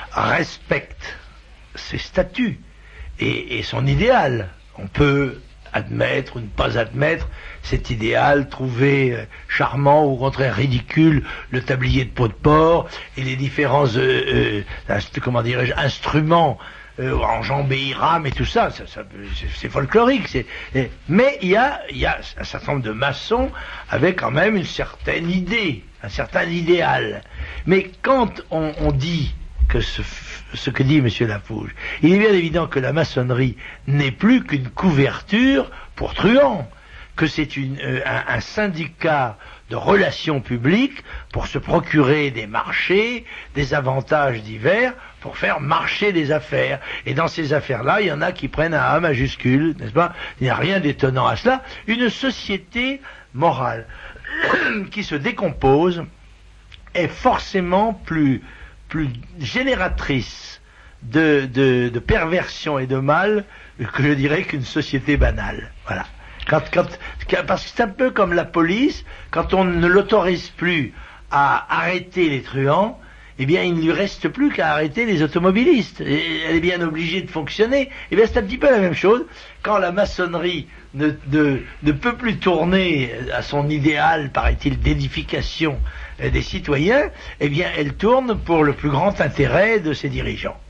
respecte ses statuts et, et son idéal. On peut admettre ou ne pas admettre cet idéal, trouver euh, charmant ou au contraire ridicule le tablier de peau de porc et les différents, euh, euh, comment dirais-je, instruments Euh, enjambé Iram et tout ça, ça, ça c'est, c'est folklorique. C'est, et, mais il y a, y a un certain nombre de maçons avec quand même une certaine idée, un certain idéal. Mais quand on, on dit que ce, ce que dit M. Lapouge, il est bien évident que la maçonnerie n'est plus qu'une couverture pour truands. que c'est une, euh, un, un syndicat de relations publiques pour se procurer des marchés, des avantages divers, pour faire marcher les affaires. Et dans ces affaires-là, il y en a qui prennent un A majuscule, n'est-ce pas? Il n'y a rien d'étonnant à cela. Une société morale qui se décompose est forcément plus, plus génératrice de, de, de perversion et de mal que je dirais qu'une société banale. Voilà. Quand, quand, parce que c'est un peu comme la police, quand on ne l'autorise plus à arrêter les truands, eh bien il ne lui reste plus qu'à arrêter les automobilistes. Et elle est bien obligée de fonctionner. Eh bien c'est un petit peu la même chose. Quand la maçonnerie ne, ne, ne peut plus tourner à son idéal, paraît-il, d'édification des citoyens, eh bien elle tourne pour le plus grand intérêt de ses dirigeants.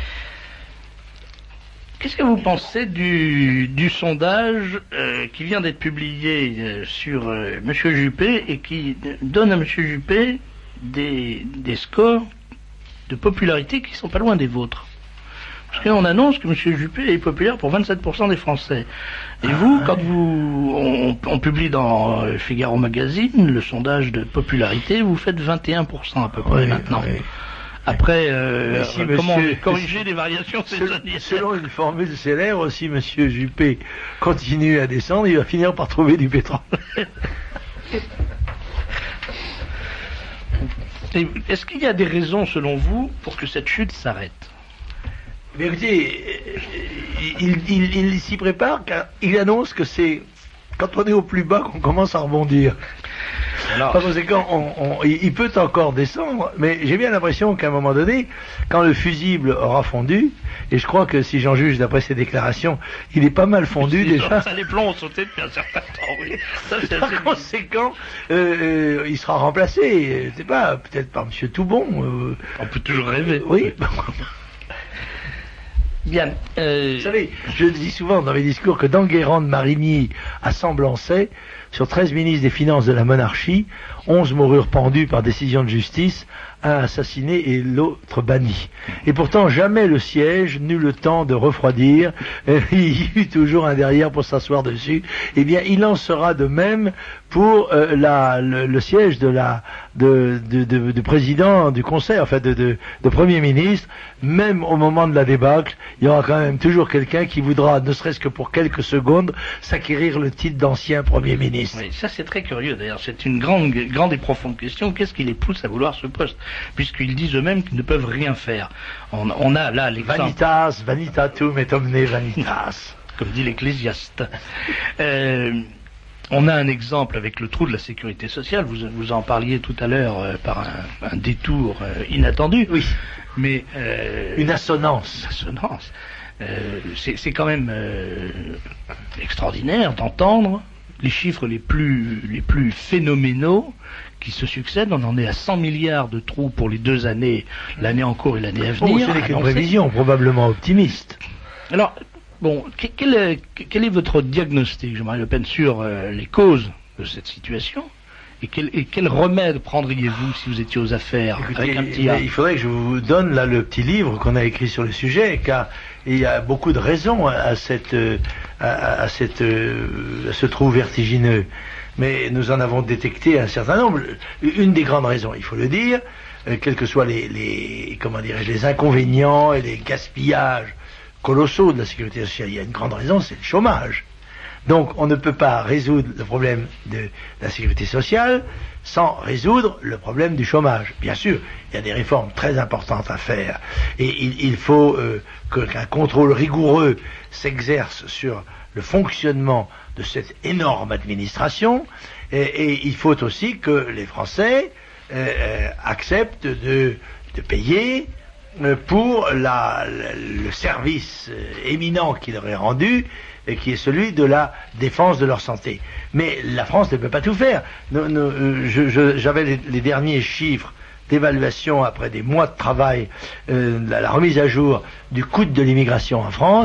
Qu'est-ce que vous pensez du, du sondage euh, qui vient d'être publié euh, sur euh, M. Juppé et qui donne à M. Juppé des, des scores de popularité qui sont pas loin des vôtres? Parce qu'on annonce que M. Juppé est populaire pour vingt-sept pour cent des Français. Et vous, quand vous, on, on publie dans euh, Figaro Magazine le sondage de popularité, vous faites vingt et un pour cent à peu près oui, maintenant. Oui. Après, euh, si comment monsieur, corriger les variations saisonnières? Selon une formule célèbre, si M. Juppé continue à descendre, il va finir par trouver du pétrole. Est-ce qu'il y a des raisons, selon vous, pour que cette chute s'arrête? Mais écoutez, il, il, il s'y prépare car il annonce que c'est quand on est au plus bas qu'on commence à rebondir. Alors, par conséquent, on, on, il peut encore descendre, mais j'ai bien l'impression qu'à un moment donné, quand le fusible aura fondu, et je crois que si j'en juge d'après ses déclarations, il est pas mal fondu déjà. Ça, les plombs ont sauté depuis un certain temps, oui. Ça, c'est par assez conséquent, euh, euh, il sera remplacé, je sais pas, peut-être par M. Toubon. Euh, on peut toujours rêver. Oui. Bien. Euh... Vous savez, je dis souvent dans mes discours que d'Enguerrand de Marigny à Semblançay, sur treize ministres des Finances de la monarchie, onze moururent pendus par décision de justice, un assassiné et l'autre banni. Et pourtant, jamais le siège n'eut le temps de refroidir, euh, il y eut toujours un derrière pour s'asseoir dessus. Eh bien, il en sera de même pour euh, la, le, le siège de la de, de, de, de président du Conseil, enfin de, de, de Premier ministre. Même au moment de la débâcle, il y aura quand même toujours quelqu'un qui voudra, ne serait-ce que pour quelques secondes, s'acquérir le titre d'ancien Premier ministre. Oui, ça c'est très curieux d'ailleurs, c'est une grande, grande et profonde question. Qu'est-ce qui les pousse à vouloir ce poste? Puisqu'ils disent eux-mêmes qu'ils ne peuvent rien faire. On, on a là l'exemple... Vanitas, vanitatum et omne vanitas. Comme dit l'Ecclésiaste. euh, on a un exemple avec le trou de la sécurité sociale, vous, vous en parliez tout à l'heure euh, par un, un détour euh, inattendu. Oui. Mais... Euh, une assonance. Une assonance. Euh, c'est, c'est quand même euh, extraordinaire d'entendre les chiffres les plus, les plus phénoménaux qui se succèdent. On en est à cent milliards de trous pour les deux années, l'année en cours et l'année à venir. Oh, c'est qu'une prévision probablement optimiste. Alors, bon, quel est, quel est votre diagnostic, Jean-Marie Le Pen, sur euh, les causes de cette situation? Et quel, et quel remède prendriez-vous si vous étiez aux affaires? Écoutez, avec un petit A? Il faudrait que je vous donne là le petit livre qu'on a écrit sur le sujet, car il y a beaucoup de raisons à, cette, à, à, cette, à ce trou vertigineux. Mais nous en avons détecté un certain nombre. Une des grandes raisons, il faut le dire, euh, quels que soient les, les, comment dirais-je, les inconvénients et les gaspillages colossaux de la sécurité sociale, il y a une grande raison, c'est le chômage. Donc on ne peut pas résoudre le problème de la sécurité sociale sans résoudre le problème du chômage. Bien sûr, il y a des réformes très importantes à faire et il, il faut euh, que, qu'un contrôle rigoureux s'exerce sur le fonctionnement de cette énorme administration et, et il faut aussi que les Français euh, acceptent de, de payer pour la, le service éminent qu'il leur est rendu et qui est celui de la défense de leur santé. Mais la France ne peut pas tout faire. Nous, nous, je, je, j'avais les, les derniers chiffres d'évaluation après des mois de travail, euh, la, la remise à jour du coût de l'immigration en France.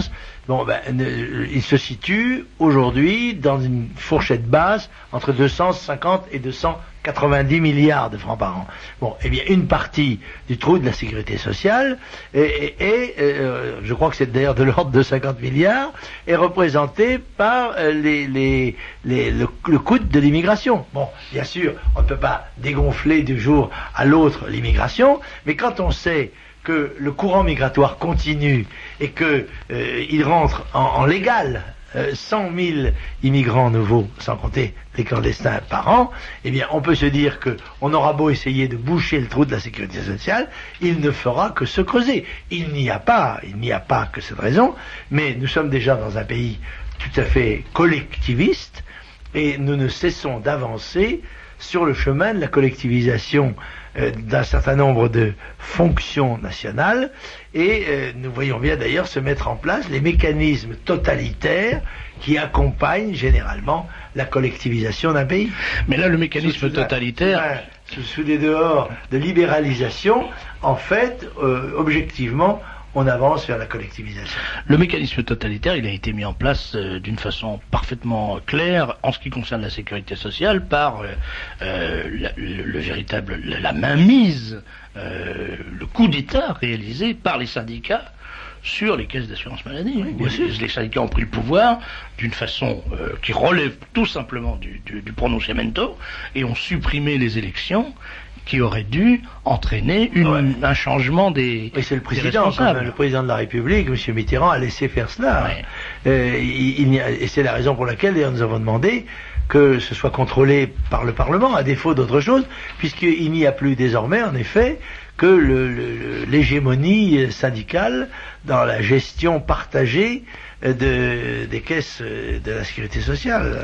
Bon, ben, il se situe aujourd'hui dans une fourchette basse entre deux cent cinquante et deux cent quatre-vingt-dix milliards de francs par an. Bon, eh bien, une partie du trou de la sécurité sociale, et, et, et euh, je crois que c'est d'ailleurs de l'ordre de cinquante milliards, est représentée par euh, les, les, les, le, le coût de l'immigration. Bon, bien sûr, on ne peut pas dégonfler du jour à l'autre l'immigration, mais quand on sait que le courant migratoire continue et que euh, il rentre en, en légal euh, cent mille immigrants nouveaux, sans compter les clandestins par an, eh bien on peut se dire que on aura beau essayer de boucher le trou de la sécurité sociale, il ne fera que se creuser. Il n'y a pas, il n'y a pas que cette raison, mais nous sommes déjà dans un pays tout à fait collectiviste et nous ne cessons d'avancer sur le chemin de la collectivisation euh, d'un certain nombre de fonctions nationales, et euh, nous voyons bien d'ailleurs se mettre en place les mécanismes totalitaires qui accompagnent généralement la collectivisation d'un pays. Mais là, le mécanisme sous, totalitaire... Sous, sous des dehors de libéralisation, en fait, euh, objectivement, on avance vers la collectivisation. Le mécanisme totalitaire, il a été mis en place euh, d'une façon parfaitement claire en ce qui concerne la sécurité sociale par euh, euh, la, le, le véritable, la, la mainmise, euh, le coup d'État réalisé par les syndicats sur les caisses d'assurance maladie. Oui, les, les syndicats ont pris le pouvoir d'une façon euh, qui relève tout simplement du, du, du pronunciamento et ont supprimé les élections qui aurait dû entraîner une, ouais. un changement des Oui, c'est le président, comme le président de la République, M. Mitterrand, a laissé faire cela. Ouais. Euh, il, il y a, et c'est la raison pour laquelle, d'ailleurs, nous avons demandé que ce soit contrôlé par le Parlement, à défaut d'autre chose, puisqu'il n'y a plus désormais, en effet, que le, le, l'hégémonie syndicale dans la gestion partagée de, des caisses de la sécurité sociale.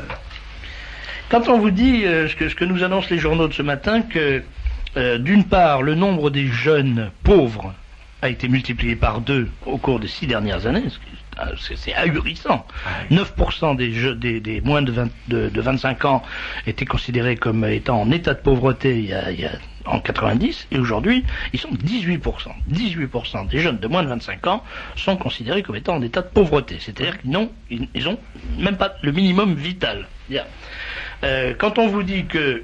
Quand on vous dit, euh, ce, que, ce que nous annoncent les journaux de ce matin, que Euh, d'une part, le nombre des jeunes pauvres a été multiplié par deux au cours des six dernières années, c'est, c'est ahurissant. neuf pour cent des, jeux, des, des moins de, vingt, de, de vingt-cinq ans étaient considérés comme étant en état de pauvreté il y a, il y a, en quatre-vingt-dix, et aujourd'hui, ils sont dix-huit pour cent. dix-huit pour cent des jeunes de moins de vingt-cinq ans sont considérés comme étant en état de pauvreté, c'est-à-dire qu'ils n'ont ils, ils ont même pas le minimum vital. Euh, quand on vous dit que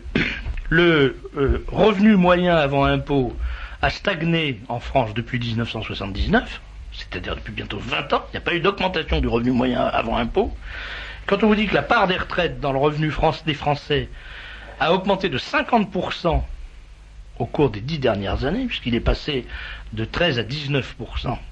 le euh, revenu moyen avant impôt a stagné en France depuis dix-neuf cent soixante-dix-neuf, c'est-à-dire depuis bientôt vingt ans, il n'y a pas eu d'augmentation du revenu moyen avant impôt. Quand on vous dit que la part des retraites dans le revenu France, des Français a augmenté de cinquante pour cent au cours des dix dernières années, puisqu'il est passé de treize à dix-neuf pour cent,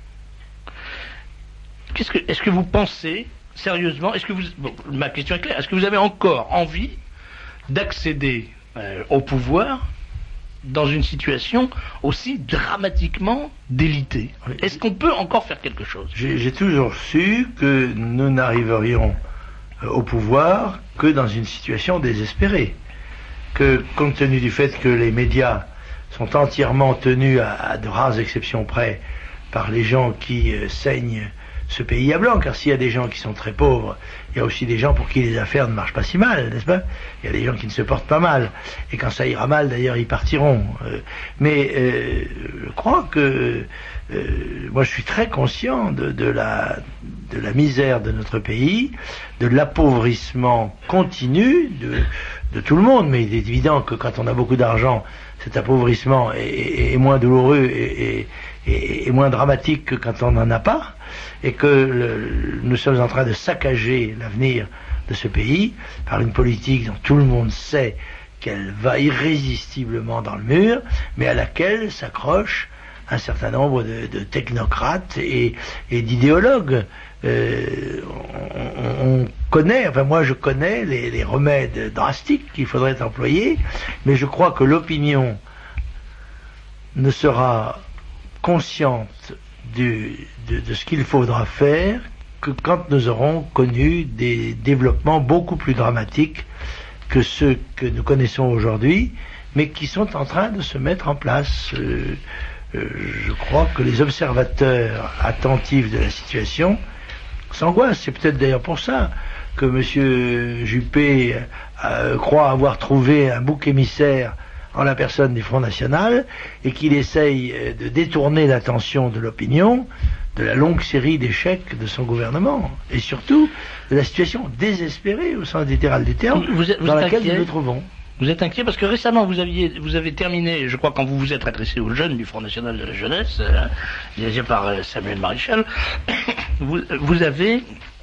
qu'est-ce que, est-ce que vous pensez, sérieusement, est-ce que vous, bon, ma question est claire, est-ce que vous avez encore envie d'accéder Euh, au pouvoir dans une situation aussi dramatiquement délitée? Est-ce qu'on peut encore faire quelque chose? J'ai, j'ai toujours su que nous n'arriverions euh, au pouvoir que dans une situation désespérée, que compte tenu du fait que les médias sont entièrement tenus à, à de rares exceptions près par les gens qui euh, saignent ce pays à blanc, car s'il y a des gens qui sont très pauvres, il y a aussi des gens pour qui les affaires ne marchent pas si mal, n'est-ce pas? Il y a des gens qui ne se portent pas mal, et quand ça ira mal, d'ailleurs, ils partiront. Euh, mais euh, je crois que euh, moi je suis très conscient de, de, la, de la misère de notre pays, de l'appauvrissement continu de, de tout le monde, mais il est évident que quand on a beaucoup d'argent, cet appauvrissement est, est, est moins douloureux et, et, et, et moins dramatique que quand on n'en a pas, et que le, nous sommes en train de saccager l'avenir de ce pays par une politique dont tout le monde sait qu'elle va irrésistiblement dans le mur, mais à laquelle s'accrochent un certain nombre de, de technocrates et, et d'idéologues. Euh, on, on connaît, enfin moi je connais les, les remèdes drastiques qu'il faudrait employer, mais je crois que l'opinion ne sera consciente du, de, de ce qu'il faudra faire que quand nous aurons connu des développements beaucoup plus dramatiques que ceux que nous connaissons aujourd'hui, mais qui sont en train de se mettre en place. Euh, euh, je crois que les observateurs attentifs de la situation s'angoissent. C'est peut-être d'ailleurs pour ça que M. Juppé euh, croit avoir trouvé un bouc émissaire en la personne du Front National et qu'il essaye de détourner l'attention de l'opinion de la longue série d'échecs de son gouvernement, et surtout de la situation désespérée au sens littéral du terme, vous êtes, vous dans êtes laquelle inquiet nous nous trouvons. Vous êtes inquiet parce que récemment vous aviez, vous avez terminé, je crois quand vous vous êtes adressé aux jeunes du Front National de la Jeunesse, euh, dirigé par euh, Samuel Maréchal, vous, vous avez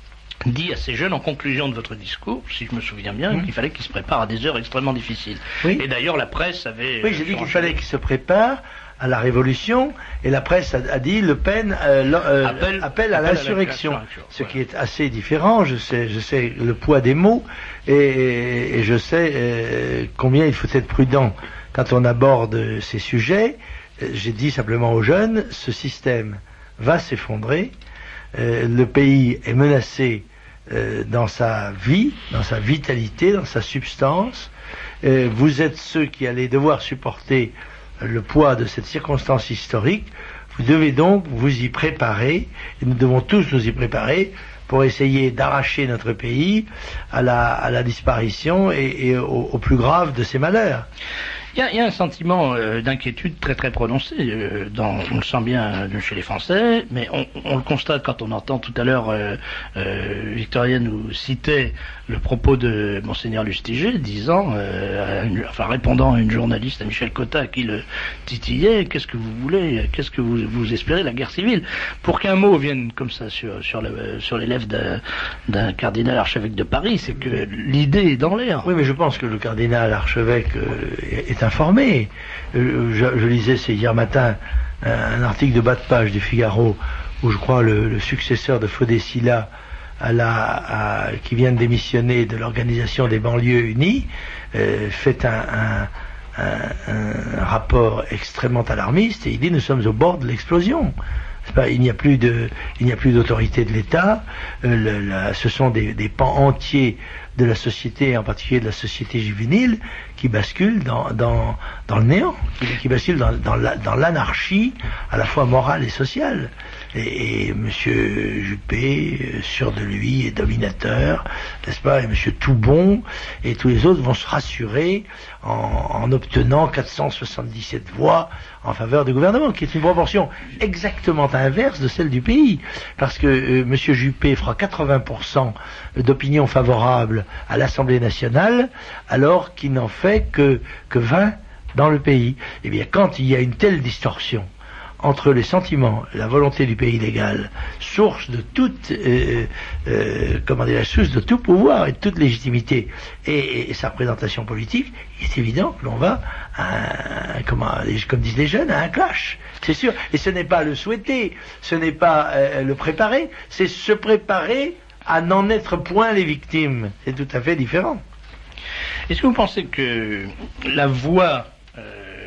dit à ces jeunes en conclusion de votre discours, si je me souviens bien, mmh. qu'il fallait qu'ils se préparent à des heures extrêmement difficiles. Oui. Et d'ailleurs la presse avait... Oui, j'ai dit qu'il fallait qu'ils se préparent à la révolution, et la presse a, a dit Le Pen euh, euh, appelle, appelle à l'insurrection, ce qui est assez différent. Je sais, je sais le poids des mots, et, et, et je sais euh, combien il faut être prudent quand on aborde ces sujets. J'ai dit simplement aux jeunes, ce système va s'effondrer, euh, le pays est menacé euh, dans sa vie, dans sa vitalité, dans sa substance. Euh, vous êtes ceux qui allez devoir supporter le poids de cette circonstance historique. Vous devez donc vous y préparer, et nous devons tous nous y préparer pour essayer d'arracher notre pays à la, à la disparition et, et au, au plus grave de ses malheurs. Il y a, il y a un sentiment euh, d'inquiétude très très prononcé, euh, dans, on le sent bien euh, chez les Français, mais on, on le constate quand on entend tout à l'heure euh, euh, Victoria nous citait le propos de Monseigneur Lustiger, disant, euh, à une, enfin répondant à une journaliste, à Michel Cotta, qui le titillait, qu'est-ce que vous voulez, qu'est-ce que vous, vous espérez, la guerre civile? Pour qu'un mot vienne comme ça sur, sur, le, sur les lèvres d'un, d'un cardinal archevêque de Paris, c'est que l'idée est dans l'air. Oui, mais je pense que le cardinal archevêque euh, est informé. Euh, je, je lisais, c'est hier matin, un, un article de bas de page du Figaro, où je crois le, le successeur de Fodessila, à la, à, qui vient de démissionner de l'organisation des banlieues unies, euh, fait un, un, un, un rapport extrêmement alarmiste, et il dit nous sommes au bord de l'explosion. Pas, il n'y a plus de, il n'y a plus d'autorité de l'État. Euh, le, la, ce sont des, des pans entiers de la société, en particulier de la société juvénile, qui basculent dans, dans, dans le néant, qui, qui basculent dans, dans, la, dans l'anarchie, à la fois morale et sociale. Et, et Monsieur Juppé, euh, sûr de lui et dominateur, n'est-ce pas, et Monsieur Toubon et tous les autres vont se rassurer en, en obtenant quatre cent soixante-dix-sept voix en faveur du gouvernement, qui est une proportion exactement inverse de celle du pays, parce que euh, Monsieur Juppé fera quatre-vingts pour cent d'opinion favorable à l'Assemblée nationale, alors qu'il n'en fait que, que vingt dans le pays. Eh bien, quand il y a une telle distorsion entre les sentiments, la volonté du pays légal, source de toute, euh, euh, comment dire, source de tout pouvoir et de toute légitimité, et, et sa représentation politique, il est évident que l'on va, à un, comment, comme disent les jeunes, à un clash. C'est sûr. Et ce n'est pas le souhaiter, ce n'est pas euh, le préparer, c'est se préparer à n'en être point les victimes. C'est tout à fait différent. Est-ce que vous pensez que la voie, euh,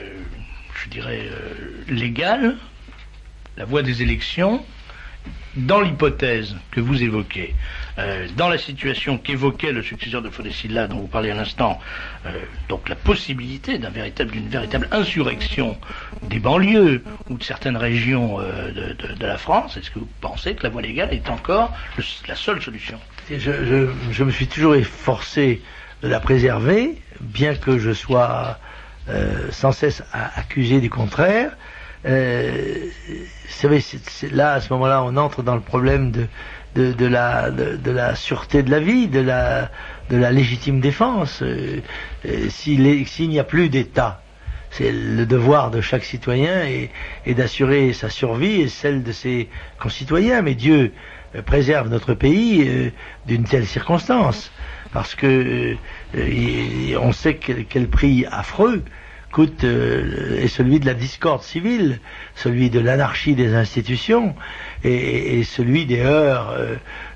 je dirais, euh, légale, la voie des élections, dans l'hypothèse que vous évoquez, euh, dans la situation qu'évoquait le successeur de Fodessila dont vous parlez à l'instant, euh, donc la possibilité d'un véritable, d'une véritable insurrection des banlieues ou de certaines régions euh, de, de, de la France, est-ce que vous pensez que la voie légale est encore le, la seule solution? je, je, je me suis toujours efforcé de la préserver, bien que je sois euh, sans cesse à, accusé du contraire. Euh, vous savez, c'est, c'est là, à ce moment-là, on entre dans le problème de, de, de, la, de, de la sûreté de la vie, de la, de la légitime défense. Euh, euh, s'il, est, s'il n'y a plus d'État, c'est le devoir de chaque citoyen et, et d'assurer sa survie et celle de ses concitoyens. Mais Dieu euh, préserve notre pays euh, d'une telle circonstance, parce que euh, on sait quel, quel prix affreux coûte euh, est celui de la discorde civile, celui de l'anarchie des institutions et, et celui des heurts euh,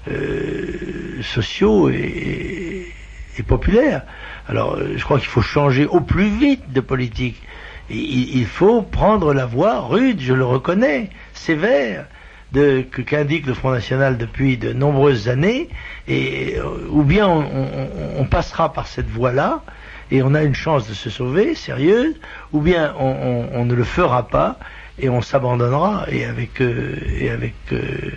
euh, sociaux et, et populaires. Alors euh, je crois qu'il faut changer au plus vite de politique. Il, il faut prendre la voie rude, je le reconnais, sévère, de, que, qu'indique le Front National depuis de nombreuses années, et euh, ou bien on, on, on passera par cette voie-là, et on a une chance de se sauver, sérieuse, ou bien on, on, on ne le fera pas, et on s'abandonnera, et avec, euh, et avec euh,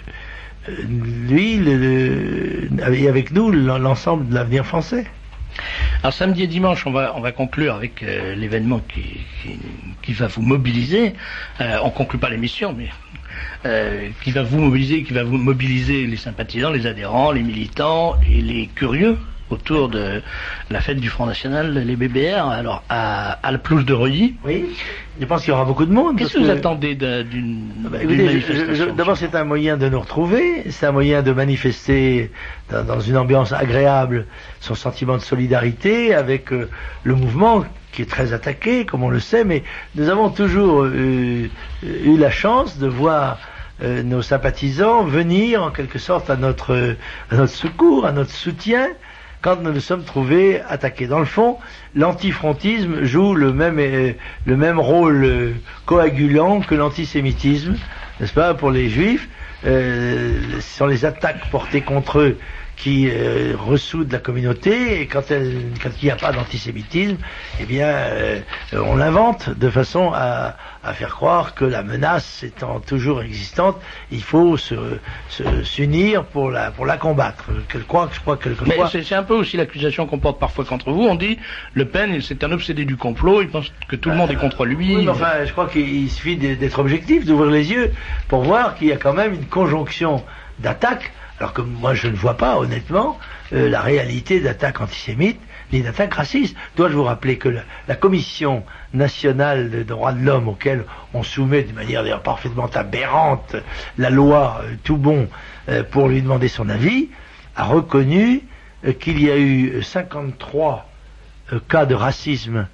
lui, le, le, et avec nous, l'ensemble de l'avenir français. Alors samedi et dimanche, on va, on va conclure avec euh, l'événement qui, qui, qui va vous mobiliser. Euh, on ne conclut pas l'émission, mais euh, qui va vous mobiliser, qui va vous mobiliser les sympathisants, les adhérents, les militants et les curieux autour de la fête du Front National, les B B R, alors à, à la pelouse de Reuilly. Oui, je pense qu'il y aura beaucoup de monde. Qu'est-ce que vous attendez d'une bah, manifestation? D'abord, c'est un moyen de nous retrouver, c'est un moyen de manifester dans, dans une ambiance agréable son sentiment de solidarité avec euh, le mouvement qui est très attaqué, comme on le sait, mais nous avons toujours euh, eu la chance de voir euh, nos sympathisants venir en quelque sorte à notre, à notre secours, à notre soutien, quand nous nous sommes trouvés attaqués. Dans le fond, l'antifrontisme joue le même, euh, le même rôle euh, coagulant que l'antisémitisme, n'est-ce pas, pour les juifs. Euh, ce sont les attaques portées contre eux qui euh, ressoudent la communauté, et quand, elle, quand il n'y a pas d'antisémitisme, eh bien, euh, on l'invente de façon à, à faire croire que la menace étant toujours existante, il faut se, se, s'unir pour la, pour la combattre. Je crois, je crois que Mais c'est, c'est un peu aussi l'accusation qu'on porte parfois contre vous. On dit, Le Pen, c'est un obsédé du complot, il pense que tout le monde euh, est contre lui. Oui, mais enfin, je crois qu'il suffit d'être objectif, d'ouvrir les yeux, pour voir qu'il y a quand même une conjonction d'attaques. Alors que moi je ne vois pas honnêtement euh, la réalité d'attaques antisémites ni d'attaques racistes. Dois-je vous rappeler que la, la Commission nationale des droits de l'homme, auquel on soumet de manière d'ailleurs parfaitement aberrante la loi euh, tout bon euh, pour lui demander son avis, a reconnu euh, qu'il y a eu cinquante-trois euh, cas de racisme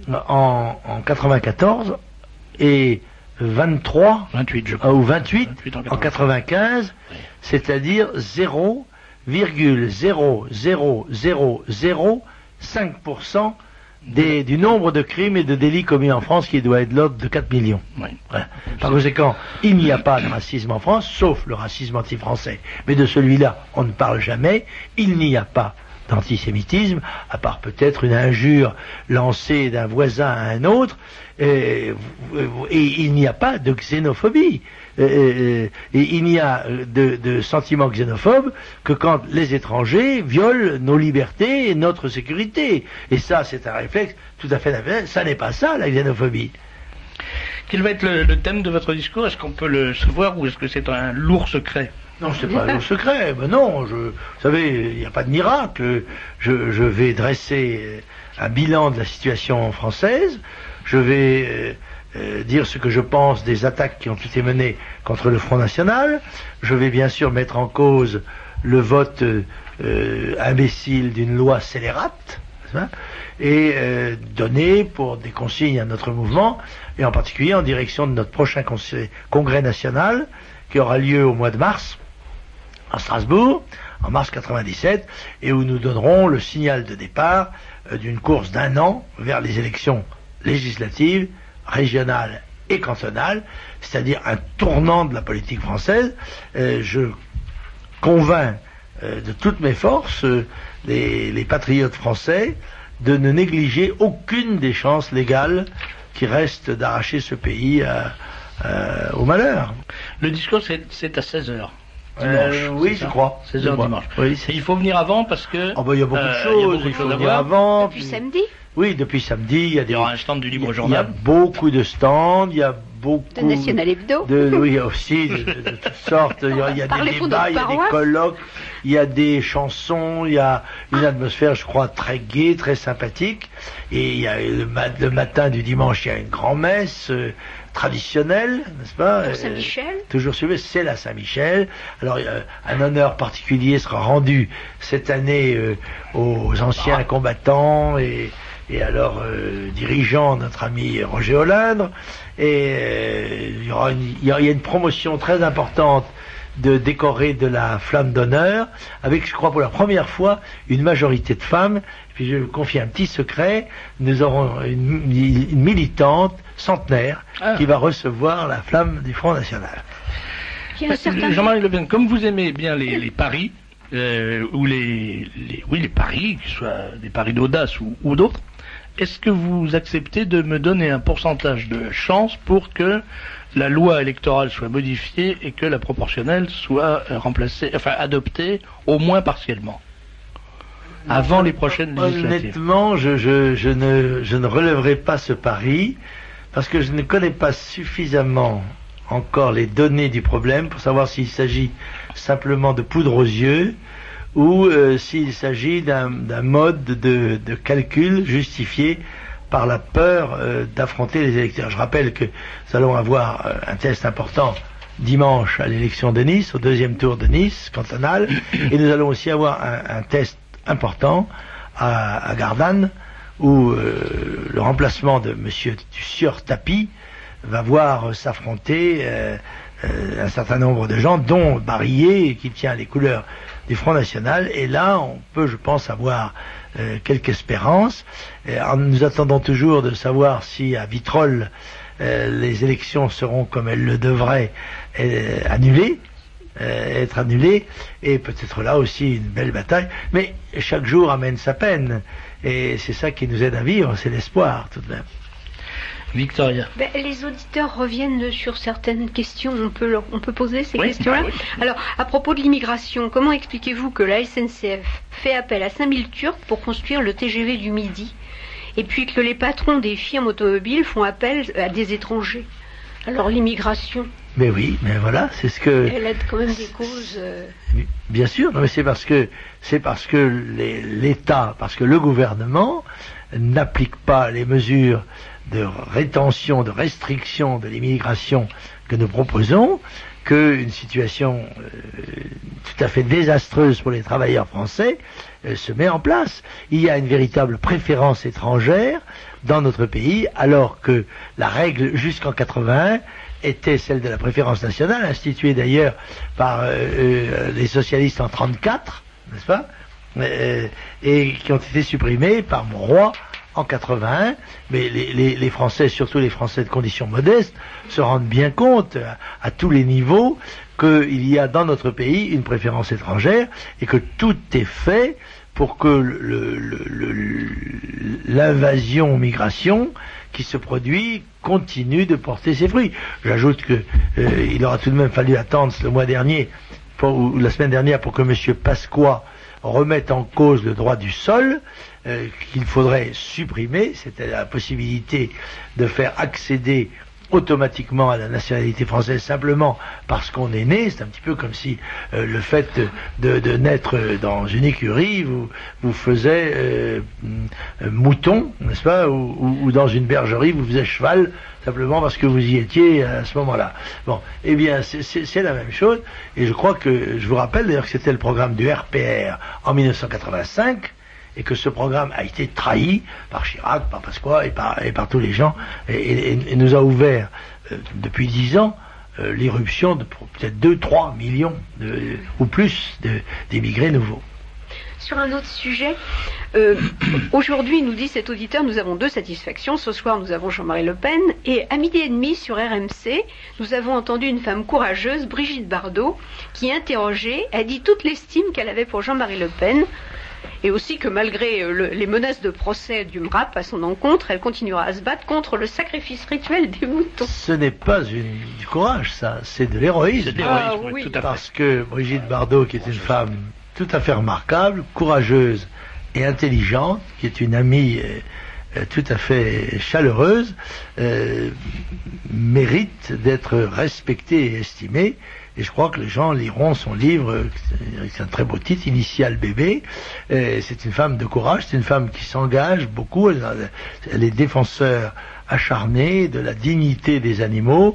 en, en quatre-vingt-quatorze et vingt-trois vingt-huit, je crois. ou vingt-huit, vingt-huit en, en quatre-vingt-quinze, oui. C'est-à-dire zéro virgule zéro zéro zéro zéro cinq pour cent des, du nombre de crimes et de délits commis en France, qui doit être de l'ordre de quatre millions. Oui. Voilà. Par conséquent, il n'y a pas de racisme en France, sauf le racisme anti-français. Mais de celui-là, on ne parle jamais. Il n'y a pas d'antisémitisme, à part peut-être une injure lancée d'un voisin à un autre, et, et il n'y a pas de xénophobie. Et, et, et il n'y a de, de sentiments xénophobes que quand les étrangers violent nos libertés et notre sécurité. Et ça, c'est un réflexe tout à fait naturel. Ça n'est pas ça, la xénophobie. Quel va être le, le thème de votre discours? Est-ce qu'on peut le savoir, ou est-ce que c'est un lourd secret? Non, c'est pas un secret. Ben non, je, vous savez, il n'y a pas de miracle. Je, je vais dresser un bilan de la situation française. Je vais euh, euh, dire ce que je pense des attaques qui ont été menées contre le Front National. Je vais bien sûr mettre en cause le vote euh, imbécile d'une loi scélérate, hein, et euh, donner pour des consignes à notre mouvement, et en particulier en direction de notre prochain conseil, congrès national, qui aura lieu au mois de mars, à Strasbourg, en mars quatre-vingt-dix-sept, et où nous donnerons le signal de départ euh, d'une course d'un an vers les élections législatives, régionales et cantonales, c'est-à-dire un tournant de la politique française. Euh, je convainc euh, de toutes mes forces euh, les, les patriotes français de ne négliger aucune des chances légales qui restent d'arracher ce pays à, à, au malheur. Le discours, c'est, c'est à seize heures. Dimanche, euh, oui, je crois. seize heures dimanche. Oui, et il faut venir avant parce que... Oh ben, il y a beaucoup de euh, choses, il, il faut venir avant. Depuis puis... samedi Oui, depuis samedi, il y a des... Il y aura un stand du Libre Il Journal. y a beaucoup de stands, il y a beaucoup... De National Hebdo. De, oui, aussi, de, de, de toutes sortes. Il y a, il y a des débats, il y a des colloques, il y a des chansons, il y a une atmosphère, je crois, très gaie, très sympathique. Et il y a le, le matin du dimanche, il y a une grand-messe... Euh, traditionnelle, n'est-ce pas? Pour Saint-Michel. Euh, toujours suivi, c'est la Saint-Michel. Alors, euh, un honneur particulier sera rendu cette année euh, aux anciens ah. combattants et, et alors euh, dirigeants, notre ami Roger Hollande. Et euh, il y aura une, il y a, il y a une promotion très importante de décorer de la flamme d'honneur, avec, je crois, pour la première fois, une majorité de femmes. Puis je vais vous confier un petit secret, nous aurons une, une militante centenaire ah. qui va recevoir la flamme du Front National. Certain... Jean-Marie Le Pen, comme vous aimez bien les, les paris, euh, ou les, les, oui, les paris, qu'ils soient des paris d'audace ou, ou d'autres, est-ce que vous acceptez de me donner un pourcentage de chance pour que la loi électorale soit modifiée et que la proportionnelle soit remplacée, enfin adoptée, au moins partiellement, avant les prochaines législatives? Honnêtement, je, je, je, ne, je ne relèverai pas ce pari, parce que je ne connais pas suffisamment encore les données du problème pour savoir s'il s'agit simplement de poudre aux yeux ou euh, s'il s'agit d'un, d'un mode de, de calcul justifié par la peur euh, d'affronter les électeurs. Je rappelle que nous allons avoir euh, un test important dimanche à l'élection de Nice, au deuxième tour de Nice, cantonal, et nous allons aussi avoir un, un test important à, à Gardanne, où euh, le remplacement de M. Sieur Tapi va voir s'affronter euh, euh, un certain nombre de gens, dont Barillet, qui tient les couleurs du Front National, et là on peut, je pense, avoir euh, quelque espérance. Et, nous attendons toujours de savoir si à Vitrolles euh, les élections seront, comme elles le devraient, euh, annulées, euh, être annulées, et peut-être là aussi une belle bataille, mais chaque jour amène sa peine, et c'est ça qui nous aide à vivre, c'est l'espoir tout de même. Victoria. Ben, les auditeurs reviennent sur certaines questions. On peut, leur, on peut poser ces oui, questions-là. bah oui. Alors, à propos de l'immigration, comment expliquez-vous que la S N C F fait appel à cinq mille Turcs pour construire le T G V du Midi, et puis que les patrons des firmes automobiles font appel à des étrangers? Alors, l'immigration. Mais oui, mais voilà, c'est ce que. Elle aide quand même des causes. Euh... Bien sûr, mais c'est parce que c'est parce que les, l'État, parce que le gouvernement n'applique pas les mesures de rétention, de restriction de l'immigration que nous proposons, qu'une situation euh, tout à fait désastreuse pour les travailleurs français euh, se met en place. Il y a une véritable préférence étrangère dans notre pays, alors que la règle jusqu'en quatre-vingt-un était celle de la préférence nationale, instituée d'ailleurs par euh, euh, les socialistes en trente-quatre, n'est-ce pas, euh, et qui ont été supprimées par mon roi en quatre-vingt-un, mais les, les, les Français, surtout les Français de conditions modestes, se rendent bien compte à, à tous les niveaux qu'il y a dans notre pays une préférence étrangère et que tout est fait pour que le, le, le, l'invasion-migration qui se produit continue de porter ses fruits. J'ajoute que euh, il aura tout de même fallu attendre le mois dernier, pour, ou la semaine dernière, pour que M. Pasqua remette en cause le droit du sol, euh, qu'il faudrait supprimer, c'était la possibilité de faire accéder automatiquement à la nationalité française simplement parce qu'on est né. C'est un petit peu comme si euh, le fait de, de naître dans une écurie vous, vous faisait euh, euh, mouton, n'est-ce pas, ou, ou, ou dans une bergerie vous faisait cheval simplement parce que vous y étiez à ce moment-là. Bon, eh bien c'est, c'est, c'est la même chose, et je crois que, je vous rappelle d'ailleurs que c'était le programme du R P R en mille neuf cent quatre-vingt-cinq, et que ce programme a été trahi par Chirac, par Pasqua et par, et par tous les gens, et, et, et nous a ouvert euh, depuis dix ans euh, l'irruption de peut-être deux, trois millions de, ou plus de, d'émigrés nouveaux. Sur un autre sujet, euh, aujourd'hui, nous dit cet auditeur, nous avons deux satisfactions. Ce soir, nous avons Jean-Marie Le Pen, et à midi et demi sur R M C, nous avons entendu une femme courageuse, Brigitte Bardot, qui, interrogée, a dit toute l'estime qu'elle avait pour Jean-Marie Le Pen, et aussi que malgré le, les menaces de procès du M R A P à son encontre, elle continuera à se battre contre le sacrifice rituel des moutons. Ce n'est pas une, du courage, ça, c'est de l'héroïsme. C'est de l'héroïsme, ah, oui. Tout à fait. Parce que Brigitte Bardot, qui est une femme tout à fait remarquable, courageuse et intelligente, qui est une amie euh, tout à fait chaleureuse, euh, mérite d'être respectée et estimée. Et je crois que les gens liront son livre, c'est un très beau titre, Initial bébé. Et c'est une femme de courage, c'est une femme qui s'engage beaucoup, elle, elle est défenseur acharné de la dignité des animaux.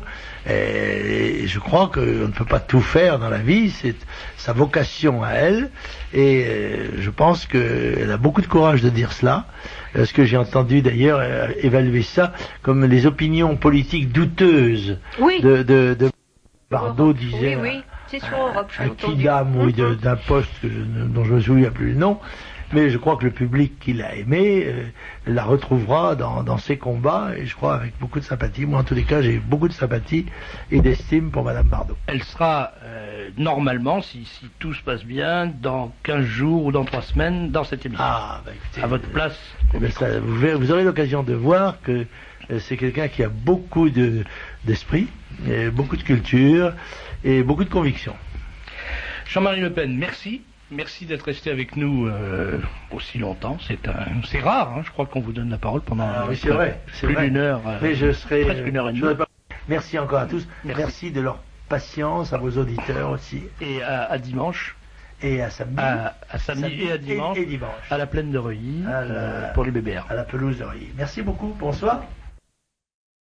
Et je crois qu'on ne peut pas tout faire dans la vie, c'est sa vocation à elle, et je pense qu'elle a beaucoup de courage de dire cela, parce que j'ai entendu d'ailleurs évaluer ça comme les opinions politiques douteuses oui. de, de, de Bardot disait oui, oui. C'est sur Europe, un kidam ou mm-hmm. d'un poste que je, dont je me souviens plus le nom, mais je crois que le public qui l'a aimé euh, la retrouvera dans, dans ses combats, et je crois avec beaucoup de sympathie. Moi en tous les cas j'ai beaucoup de sympathie et d'estime pour Madame Bardot. Elle sera euh, normalement, si, si tout se passe bien, dans quinze jours ou dans trois semaines dans cette émission. Ah, bah écoutez, à votre place. Euh, ben ça, vous, verrez, vous aurez l'occasion de voir que euh, c'est quelqu'un qui a beaucoup de, d'esprit, et beaucoup de culture et beaucoup de conviction. Jean-Marie Le Pen, merci. Merci d'être resté avec nous euh, aussi longtemps. C'est un, c'est rare. Hein. Je crois qu'on vous donne la parole pendant ah, oui, c'est plus, vrai, c'est plus vrai. d'une heure. Euh, Mais je serai presque une heure et demie. Merci encore à tous. Merci, Merci de leur patience, à vos auditeurs aussi. Et à, à dimanche. Et à samedi. À, à samedi, samedi et à dimanche. Et, et dimanche. À la plaine de Reuilly, la, euh, pour les B B R. À la pelouse de Reuilly. Merci beaucoup. Bonsoir.